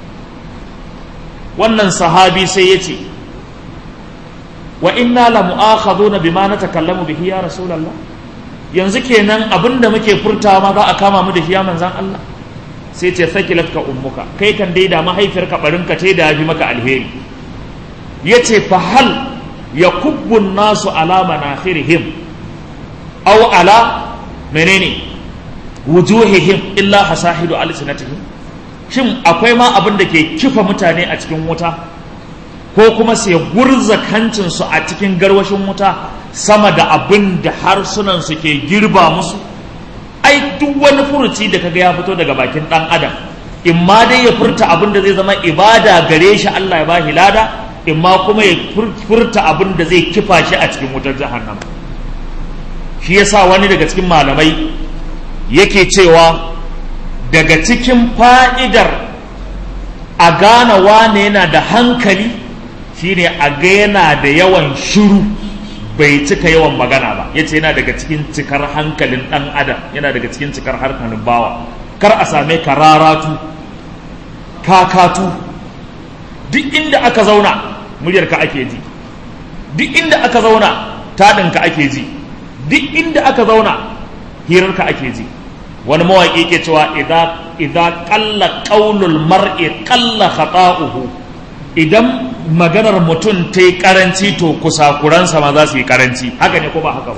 Wannan sahabi sai ya ce, wa inna la mu'akhaduna bima natakallamu bihi ya rasulullah, yanzu kenan abinda muke furtawa ma za a kama mu da shi ya manzan Allah? Sai ce sakilatka ummuka, kai kan dai da mahaifiyarka barinka ce da yafi maka alheri. Yace fa hal yakubbu nasu ala manakhirihim aw ala menene wujuhihim illa hasahidu alsinatihim, shin akwai ma abin da ke kifa mutane a cikin wuta ko kuma sai gurza kancinsu a cikin garwashin wuta sama da abin da harsunansu ke girba musu? Ai duk wani furuci da kaga ya fito daga bakin ɗan adam, in ma dai ya furta abin da zai zama ibada gare shi Allah ya bashi lada, in ma kuma ya furta abin da zai kifa shi a cikin wutar jahannama. Shi yasa wani daga cikin malamai yake cewa daga cikin fa'idar a gane wane yana da hankali shine a ga yana da yawan shiru, bai cika yawan magana ba. Yace yana daga cikin cikar hankalin dan adam, yana daga cikin cikar hankalin bawa. Kar a same ka raratu, kakatu, duk inda aka zauna muryarka ake ji, duk inda aka zauna taɗinka ake ji, duk inda aka zauna hirarka ake ji. Wani mawaƙi ke cewa idza qalla qaulul mar'i qalla khata'uhu, idan maganar mutum ta yi karanci to kusakuransa ma za su yi karanci. Haka ne ko ba haka ba?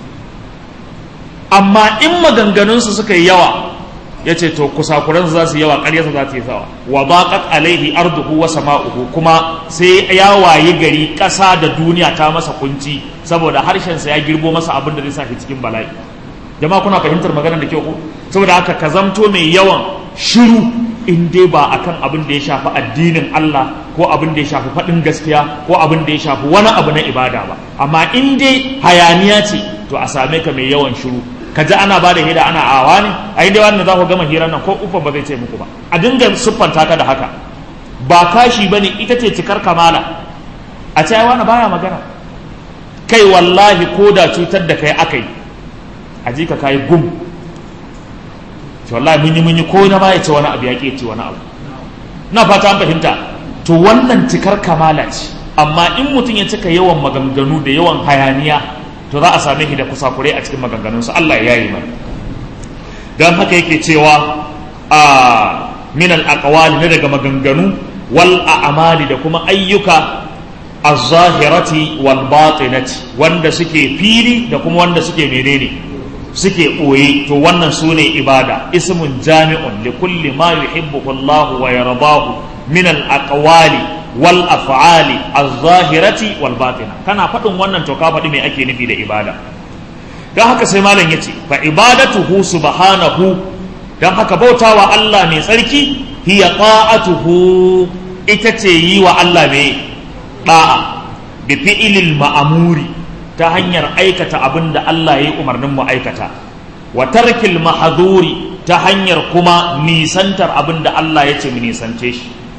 Amma in maganganunsu suka yi yawa, ya ce to kusakuransa za su yi yawa, ƙaryarsa za su yi sawa. Wa baqat alaihi arduhu wa sama'uhu, kuma sai ya wayi gari ƙasa da duniya ta masa kunci saboda harshensa ya girbo masa abin da zai sa shi cikin bala'i. Jama'a kuna fahimtar maganar da kyau ko? Saboda haka ka zamto mai yawan shiru in dai ba akan abin da ya shafi addinin Allah ko abin da ya shafi faɗin gaskiya ko abin da ya shafi wani abu na ibada ba. Amma in dai hayaniya ce to a same ka mai yawan shiru. Ka ji ana ba da hira ana awa ne, a yi dai wanda za ku gama hirar nan ko ufa ba zai ce muku ba. A dinga siffanta ka da haka, ba kashi ba ne, ita ce cikar kamala. A ce ai wani baya magana, kai wallahi ko da cutar da kai aka yi, a ji ka kayi gum, wallahi mun yi ko na ma ya ce wani abu ya ke ce wani abu. Na fata an fahimta. To wannan cikar kamala ce. Amma in mutum ya cika yawan maganganu da yawan hayaniya, to za a same shi da kusakurai a cikin maganganunsa. Allah ya yi mana. Don haka yake cewa a min al-aqwali, ne daga maganganu, wal a'mali, da kuma ayyuka, az-zahirati wal batinati, wanda suke fili da kuma wanda suke menene, suke ɓoye. To wannan su ne ibada. Ismun jami'un li kulli ma yuhibbuhu Allah wa yardahu min al-aqwali wal af'ali az-zahirati wal batina. Kana faɗin wannan to ka faɗi me ake nufi da ibada. Dan haka sai malam yace fa ibadatuhu subhanahu, dan haka bautawa Allah mai tsarki, hiya ta'atuhu, ita ce yi wa Allah mai da'a, bi fi'lil ma'amuri, ta hanyar aikata abin da Allah ya yi umarnin mu aikata, wa tarkil mahaduri, ta hanyar kuma nisantar abin da Allah ya ce mu nisance shi.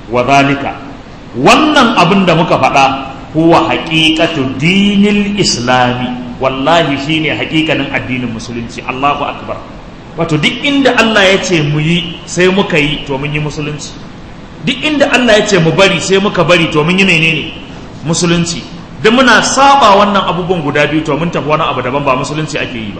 wa zalika wannan abin da muka faɗa huwa haqiqatu dinil islami, wallahi shine haƙiƙanin addinin musulunci. Allahu akbar. Wato duk inda Allah ya ce mu yi sai muka yi to mun yi musulunci, duk inda Allah ya ce mu bari sai muka bari to mun yi menene? Musulunci. Da muna saba wannan abubuwan guda biyu to mun tafi wani abu daban, ba musulunci ake yi ba.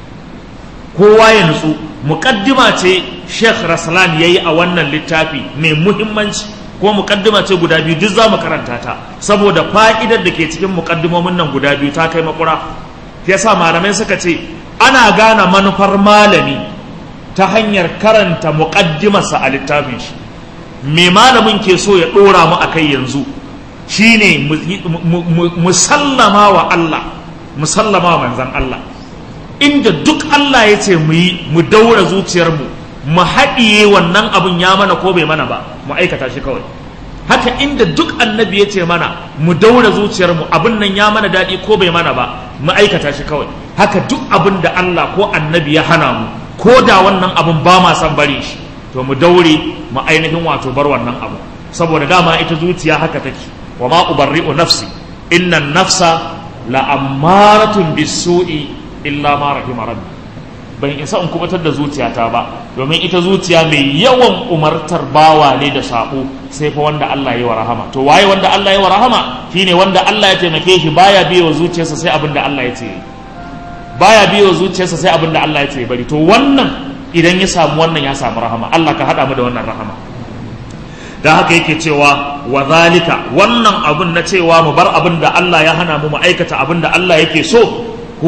Kowa ya nutsu. Muqaddima ce Sheikh Raslan yayi a wannan littafi mai muhimmanci, ko muqaddima ce guda biyu duk za mu karanta ta, saboda fa'idar da ke cikin muqaddimomin nan guda biyu ta kai makura. Yasa malamai suka ce ana gane manufar malami ta hanyar karanta muqaddimarsa a littafin shi. Me malamin ke so ya dora mu akai yanzu shine musallama wa Allah, musallama wa manzon Allah. Inda duk Allah ya ce mu yi, mu daura zuciyarmu, mu haɗiye wannan abin ya mana ko bai mana ba, mu aikata shi kawai. Haka inda duk annabi ya ce mana mu daura zuciyarmu, abin nan ya mana daɗi ko bai mana ba, mu aikata shi kawai. Haka duk abin da Allah ko annabi ya hana mu, ko da wannan abin ba ma san bari shi, to mu daure mu ainihin wato bar wannan abu, saboda dama ita zuciya haka take. Wa ma ubarri'u nafsi inna nafsa la ammaratun bisu'i illa ma rahima rabbi. Ban isa in kubatar da zuciyata ba, domin ita zuciya mai yawan umartar bawa ne da sabo, sai fa wanda Allah ya wa rahama. To waye wanda Allah ya wa rahama? Shine wanda Allah ya taimake shi baya biye wa zuciyarsa sai abinda Allah ya ce, baya biye wa zuciyarsa sai abinda Allah ya ce bari. To wannan idan ya samu wannan ya samu rahama. Allah ka hada mu da wannan rahama. Da haka yake cewa wa zalika, wannan abun na cewa mu bar abin da Allah ya hana mu, mu aikata abin da Allah yake so,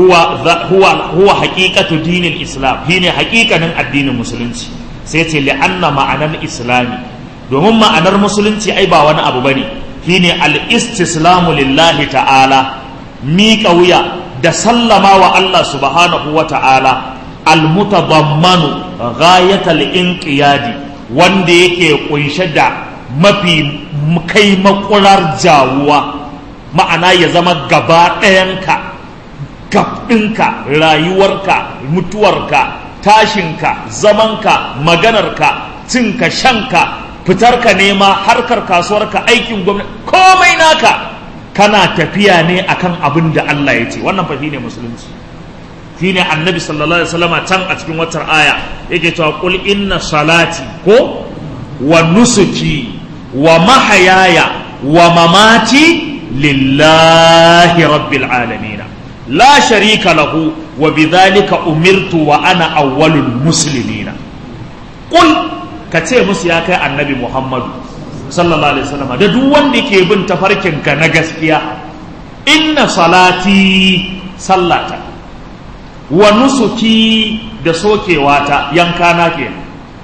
huwa haqiqatu dinil islam, shine haqiqanin addinin musulunci. Sai ce li'anna ma'anar islami, domin ma'anar musulunci ai ba wani abu bane, shine al-istislamu lillahi ta'ala, miƙa wuya da sallama wa Allah subhanahu wa ta'ala, al-mutadammanu ghayatal inqiyadi, wanda yake kunshe da mafi kai makurar jawuwa, ma'ana ya zama gaba ɗayanka, gabɗinka, rayuwarka, mutuwarka, tashinka, zamanka, maganarka, cinka, shanka, fitarka nema, harkar kasuwarka, aikin gwamnati, komai naka kana tafiya ne akan abin da Allah ya ce. Wannan fa shine musulunci. Shine annabi sallallahu alaihi wasallam can a cikin wata aya yake cewa qul inna salati ko wa nusuki wa mahayaya wa mamati lillahi rabbil alamin la sharika lahu wa bidhalika umirtu wa ana awwalul muslimina. Qul, kace musu ya kai annabi Muhammadu sallallahu alaihi wasallam da duk wanda ke bin tafarkin ka na gaskiya, inna salati, sallata, wa nusuki, da sokewata, yankana kenan,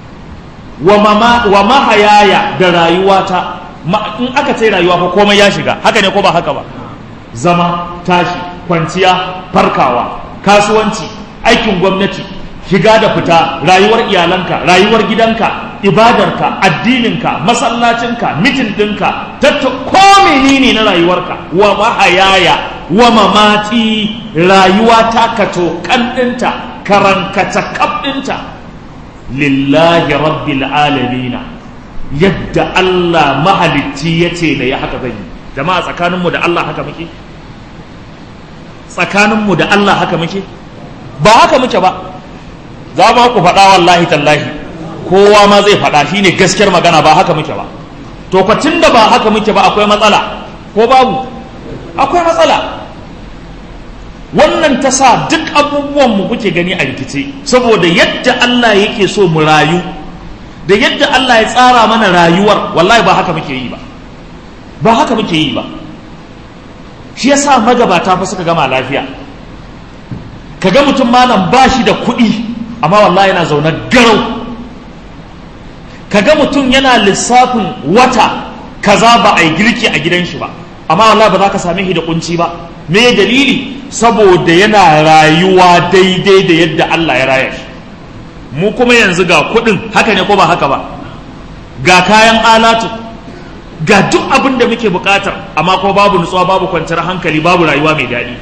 wa mahayaya, da rayuwata. In aka ce rayuwa fa komai ya shiga, haka ne ko ba haka ba? Zama, tashi, kwanciya, farkawa, kasuwanci, aikin gwamnati, shiga da fita, rayuwar iyalanka, rayuwar gidanka, ibadarka, addininka, masallacinka, mitin ɗinka, ko menene na rayuwarka. Wa mahayaya wa mamati, rayuwa ta kato kandinta, karankata kabdinta, lillahi rabbil alamina, yadda Allah mahalicci yace da ya haka zai. Jama'a tsakaninmu da Allah haka muke? Tsakaninmu da Allah haka muke? Ba haka muke ba. Za ma ku faɗa wallahi tallahi, kowa ma zai faɗa, shine gaskiyar magana, ba haka muke ba. To kwacin da ba haka muke ba akwai matsala ko babu? Akwai matsala. Wannan ta sa duk abubuwanmu kuke gani a rikice, saboda yadda Allah yake so mu rayu, da yadda Allah ya tsara mana rayuwar, wallahi ba haka muke yi ba. Ba haka muke yi ba. Shi yasa magabata fa suka gama lafiya. Kaga mutum malam ba shi da kuɗi, amma wallahi yana zaune garau. Kaga mutum yana lissafin wata kaza ba a yi girki a gidan shi ba, amma wallahi ba za ka same shi da kunci ba. Me dalili? Saboda yana rayuwa daidai da yadda Allah ya raya shi. Mu kuma yanzu ga kuɗin, haka ne ko ba haka ba? Ga kayan alatu, ga duk abin da muke buƙatar, amma ko babu nutsuwa, babu kwanciyar hankali, babu rayuwa mai daɗi.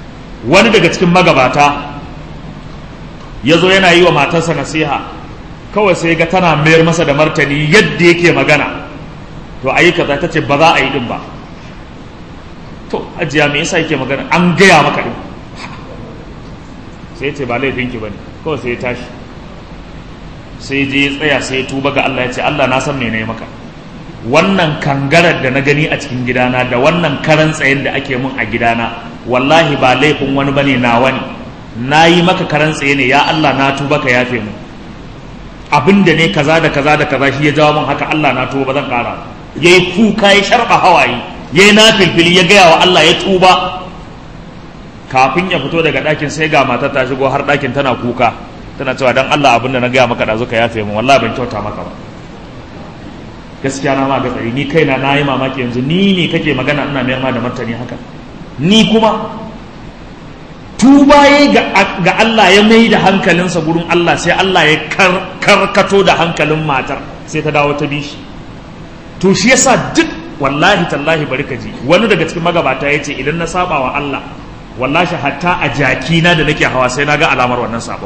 Wani daga cikin magabata ya zo yana yi wa matarsa nasiha, kawai sai ga tana mayar masa da martani yadda yake magana, to ayi kaza, ta ce ba za a yi din ba. To ajiya me yasa yake magana, an gaya maka din? Sai ce ba laifinki bane. Kawai sai ya tashi, sai je ya tsaya, sai ya tuba ga Allah, ya ce Allah na san me ne maka, wannan kangarar da na gani a cikin gidana da wannan karan tsayen da ake mun a gidana wallahi ba laifin wani bane, nawa ne, na yi maka karan tsaye ne, ya Allah na tuba ka yafe mu, abinda ne kaza da kaza da kaza shi ya jawo mun haka, Allah na tuba ba zan kara. Yayi kuka, ya sharba hawaye, yayi na filfili, ya gaya wa Allah ya tuba. Kafin ya fito daga ɗakin sai ga matar ta shigo har ɗakin tana kuka, tana cewa dan Allah abinda na gaya maka da zo ka yafe mu, wallahi ban kyauta maka ba, gaskiya na ma ga tsari, ni kaina na yi mamaki yanzu ni ne kake magana ina mayar ma da martani haka, ni kuma tuba ya ga Allah, ya mai da hankalinsa gurin Allah, sai Allah ya karkato da hankalin matar sai ta dawo ta bishi. To shi yasa duk wallahi tallahi bari ka ji, wani daga cikin magabata ya ce idan na saba wa Allah wallahi hatta a jakina da nake hawa sai na ga alamar wannan sabon.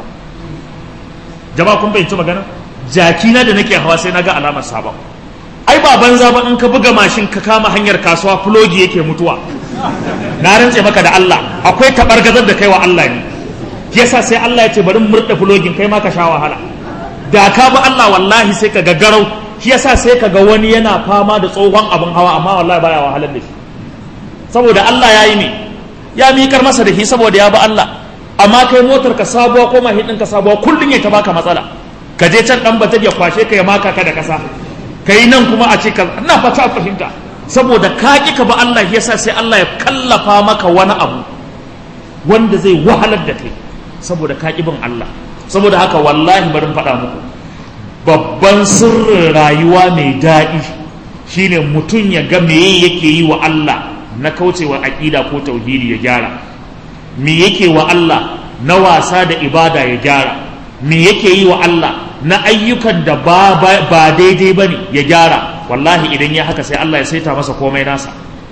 Jama'a kun fahimci magana? Jakina da nake hawa sai na ga alamar sabon. Ai ba banza ba in ka buga mashin ka kama hanyar kasuwa fulogi yake mutuwa, na rantse maka da Allah akwai tabargazar da kai wa Allah ne. Yasa sai Allah ya ce bari murda fulogin kai ma ka sha wahala. Da ka bi Allah wallahi sai ka ga garau. Shi yasa sai ka ga wani yana fama da tsohon abin hawa amma wallahi baya wahalar da shi, saboda Allah ya yi ne, ya miƙar masa da shi saboda ya bi Allah. Amma kai motar ka sabuwa ko mahin ɗinka sabuwa kullum ya ta baka matsala, ka je can ɗan batar ya kwashe ka ya maka ka da ƙasa, kai nan kuma a ce ka, ina fata fahimta, saboda ka ƙi ka ba Allah yasa sai Allah ya kallafa maka wani abu wanda zai wahalar da kai saboda ka ƙi bin Allah. Saboda haka wallahi barin faɗa muku, babban sirrin rayuwa mai daɗi shine mutum ya ga me yake yi wa Allah na kaucewa aƙida ko tauhidi ya gyara, me yake wa Allah na wasa da ibada ya gyara, me yake yi wa Allah na ayyukan da ba daidai ba ne ya gyara. Wallahi idan ya haka sai Allah ya saita masa komai nasa,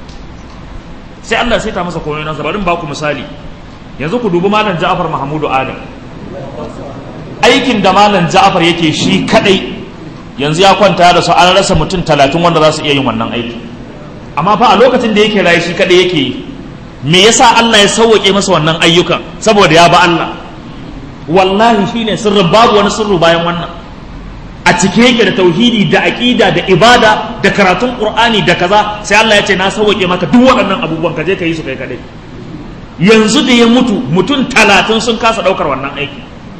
sai Allah ya saita masa komai nasa. Bari ba ku misali, yanzu ku dubi malam Ja'far Mahmudu Adam, aikin da malam Ja'far yake shi kadai yanzu ya kwanta da su, an rasa mutum 30 wanda za su iya yin wannan aiki, amma fa a lokacin da yake rayu shi kadai yake yi. Me yasa Allah ya sauwake masa wannan ayyukan? Saboda ya ba Allah. Wallahi shine sirrin, babu wani sirru bayan wannan. A cike yake da tauhidi da aqida da ibada da karatun Qur'ani da kaza, sai Allah ya ce na sauwake maka duk waɗannan abubuwan, ka je ka yi su kai kadai. Yanzu da ya mutu mutum 30 sun kasa daukar wannan aiki.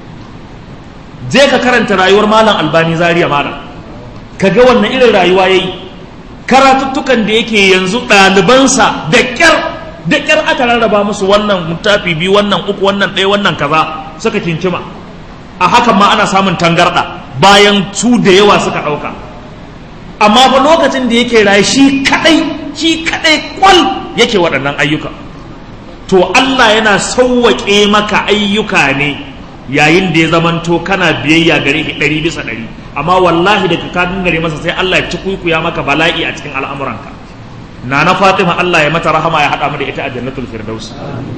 Je ka karanta rayuwar malam Albani Zaria malam, ka ga wannan irin rayuwa yayi. Karatuttukan da yake yanzu ɗalibansa da ƙyar aka rarraba musu, wannan mutafi biyu, wannan uku, wannan ɗaya, wannan kaza, suka kinkima. A hakan ma ana samun tangarɗa bayan su da yawa suka ɗauka. Amma fa lokacin da yake raye shi kaɗai kwal yake waɗannan ayyuka. To Allah yana sauwaƙe maka ayyuka ne yayin da ya zamanto kana biyayya gare shi 100%. Amma wallahi da ka gare masa sai Allah ya ci kuikuya maka bala'i a cikin al'amuranka. Nana Fatima Allah ya mata rahama, ya haɗa mu da ita a jannatul firdaus.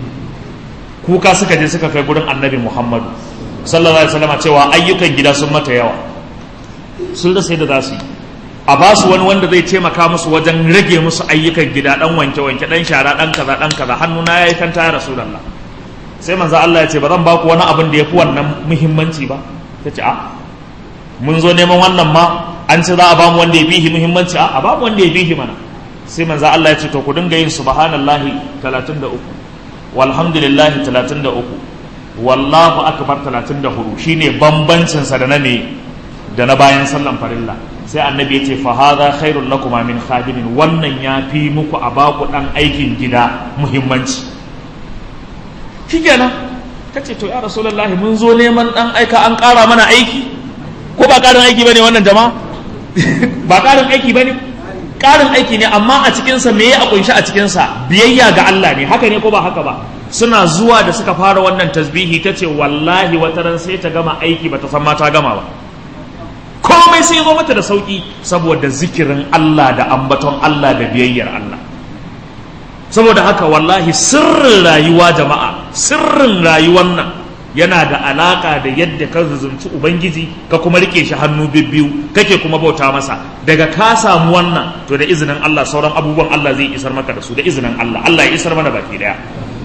Kuka suka je suka kai gurin Annabi Muhammadu sallallahu alaihi wasallam cewa ayyukan gida sun mata yawa, sun rasa yadda za su yi. A ba su wani wanda zai taimaka musu wajen rage musu ayyukan gida, dan wanke-wanke, dan shara, dan kaza. Hannuna yayi kanta ya Rasulullah. Sai manzo Allah ya ce ba zan ba ku wani abin da yafi wannan muhimmanci ba. Tace a mun zo neman wannan ma an ce za a ba mu wanda ya fihi muhimmanci, a ba mu wanda ya fihi mana. Sai manzo Allah ya ce to ku dinga yin subhanallahi 33, walhamdulillahi 33, wallahu akbar 34. Shine bambancin sa da na bayan sallan farilla. Sai annabi ya ce fa hadha khairul lakum min khadimin, wannan ya fi muku a baku dan aikin gida muhimmanci. Shikenan kace to ya rasulullahi mun zo neman dan aika, an ƙara mana aiki ko ba ƙarin aiki bane wannan jama'a? Ba ƙarin aiki bane, ƙarin aiki ne, amma a cikinsa me ya kunshi a cikinsa? Biyayya ga Allah ne, haka ne ko ba haka ba? Suna zuwa da suka fara wannan tasbihi, ta ce wallahi wata ran sai ta gama aiki ba ta san ma ta gama ba, komai sai zo mata da sauki saboda zikirin Allah da ambaton Allah da biyayyar Allah. Saboda haka wallahi sirrin rayuwa jama'a, sirrin rayuwar nan yana da alaka da yadda ka zuzunci ubangiji ka kuma rike shi hannu bibbiyu kake kuma bauta masa. Daga ka samu wannan to da izinin Allah sauran abubuwan Allah zai isar maka da su da izinin Allah. Allah ya isar mana baki daya.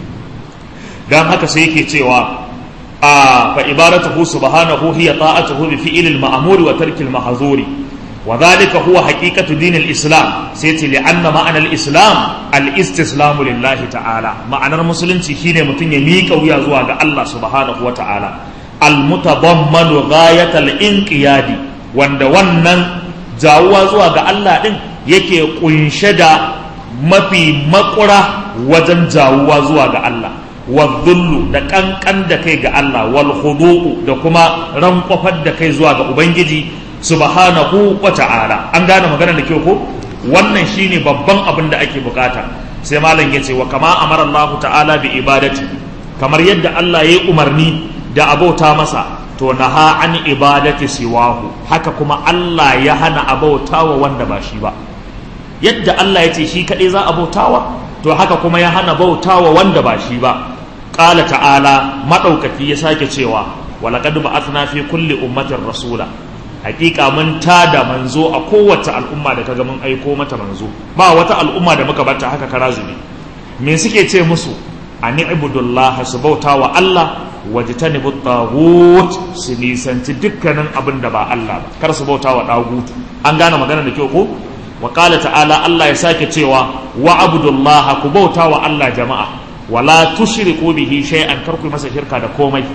Dan haka sai yake cewa fa ibadatuhu subhanahu hiya ta'atuhu bi fi'lil ma'mur wa tarkil mahzuri wa dhalika huwa haqiqatu dinil islam. sai ce li'anna ma'anar islam al-istislamu lillahi ta'ala. ma'anar musulunci shine mutum ya miƙa wuya zuwa ga Allah subhanahu wa ta'ala. al-mutadammanu ghayatal inqiyadi, wanda wannan jawuwa zuwa ga Allah din yake kunshe da mafi makura wajen jawuwa zuwa ga Allah. wadhullu da kankan da kai ga Allah, wal khudu'u da kuma rankwafar da kai zuwa ga ubangiji subhanahu wa ta'ala. an gane maganar da kyau ko? wannan shine babban abin da ake bukata. sai malam yace wa kama amara Allah ta'ala bi ibadati, kamar yadda Allah yayi umarni da abauta masa, to naha an ibadati siwahu, haka kuma Allah ya hana abautawa wanda ba shi ba. yadda Allah yace shi kadai za a bautawa, to haka kuma ya hana bautawa wanda ba shi ba. qala ta'ala, madaukaki ya sake cewa walaqad ba'athna fi kulli ummatin rasula, hakika mun tada manzo a kowace al'umma da kaga mun aiko mata manzo. ba wata al'umma da muka bata haka karazubi. me suke ce musu? ani ibudullah, su bauta wa Allah, wajtanibut taghut, su nisanci dukkanin abin da ba Allah ba, kar su bauta wa taghut. an gane magana da kyau ko? wa qala ta'ala, Allah ya sake cewa wa abudullah, ku bauta wa Allah jama'a, wala tushriku bihi shay'an, kar ku masa shirka da komai.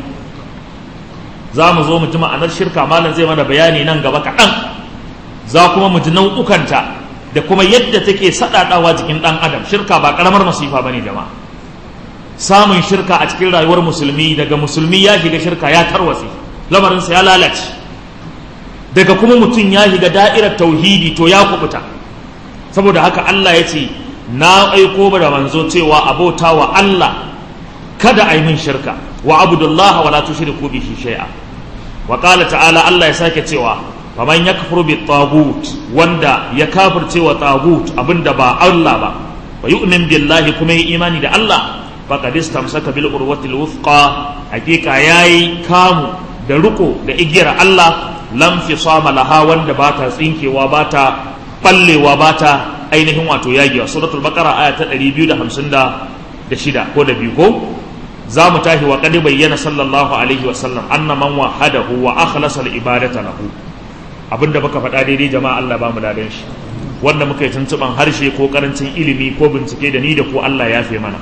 za mu zo mu ji ma'anar shirka, malam zai mana bayani nan gaba kaɗan. za kuma mu ji nau'ukanta da kuma yadda take saɗaɗawa jikin ɗan adam. shirka ba ƙaramar masifa bane jama'a. samun shirka a cikin rayuwar musulmi, daga musulmi ya shiga shirka ya tarwatse, lamarinsa ya lalace. daga kuma mutum ya shiga da'irar tauhidi to ya kubuta. saboda haka Allah ya ce na aiko da manzo cewa abota wa Allah, kada a yi min shirka, wa abudullah wa la tushriku bihi shay'a. wa qala ta'ala, Allah ya sake cewa faman yakfuru bit tagut, wanda ya kafirce wa tagut abinda ba Allah ba, wa yu'min billahi, kuma yi imani da Allah, faqad istamsaka bil urwatil wuthqa, hakika yayi kamu da riko da igiyar Allah, lam fisama laha, wanda ba ta tsinkewa, ba ta ballewa, ba ta ainihin wato yagewa. suratul baqara aya ta 256 ko da biyu ko? za mu tashi wa qad bayyana sallallahu alaihi wa sallam anna man wahadahu wa akhlasa al-ibadata lahu. abinda muka faɗa daidai jama'a, Allah ba mu dadan shi. wanda muka yi tuntuban harshe ko karancin ilimi ko bincike da ni da ku, Allah ya fi mana.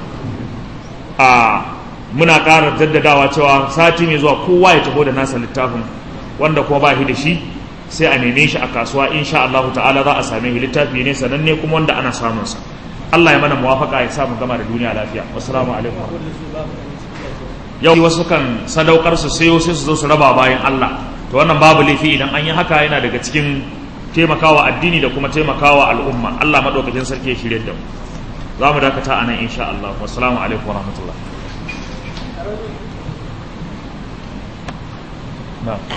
muna ƙara jaddadawa cewa sati mai zuwa kowa ya taho da nasa littafin, wanda kuma ba shi da shi sai a neme shi a kasuwa. insha Allah ta'ala za a same shi. littafi ne sananne kuma wanda ana samun sa. Allah ya mana muwafaka ya sa mu gama da duniya lafiya. Wassalamu alaikum. yau wasu kan sadaukar su sayo sai su zo su raba bayan Allah, to wannan babu laifi idan an yi haka, yana daga cikin taimakawa addini da kuma taimakawa al'umma. Allah madaukakin sarki ya shirye da mu. za mu dakata a nan insha Allah. Wassalamu alaikum wa rahmatullah.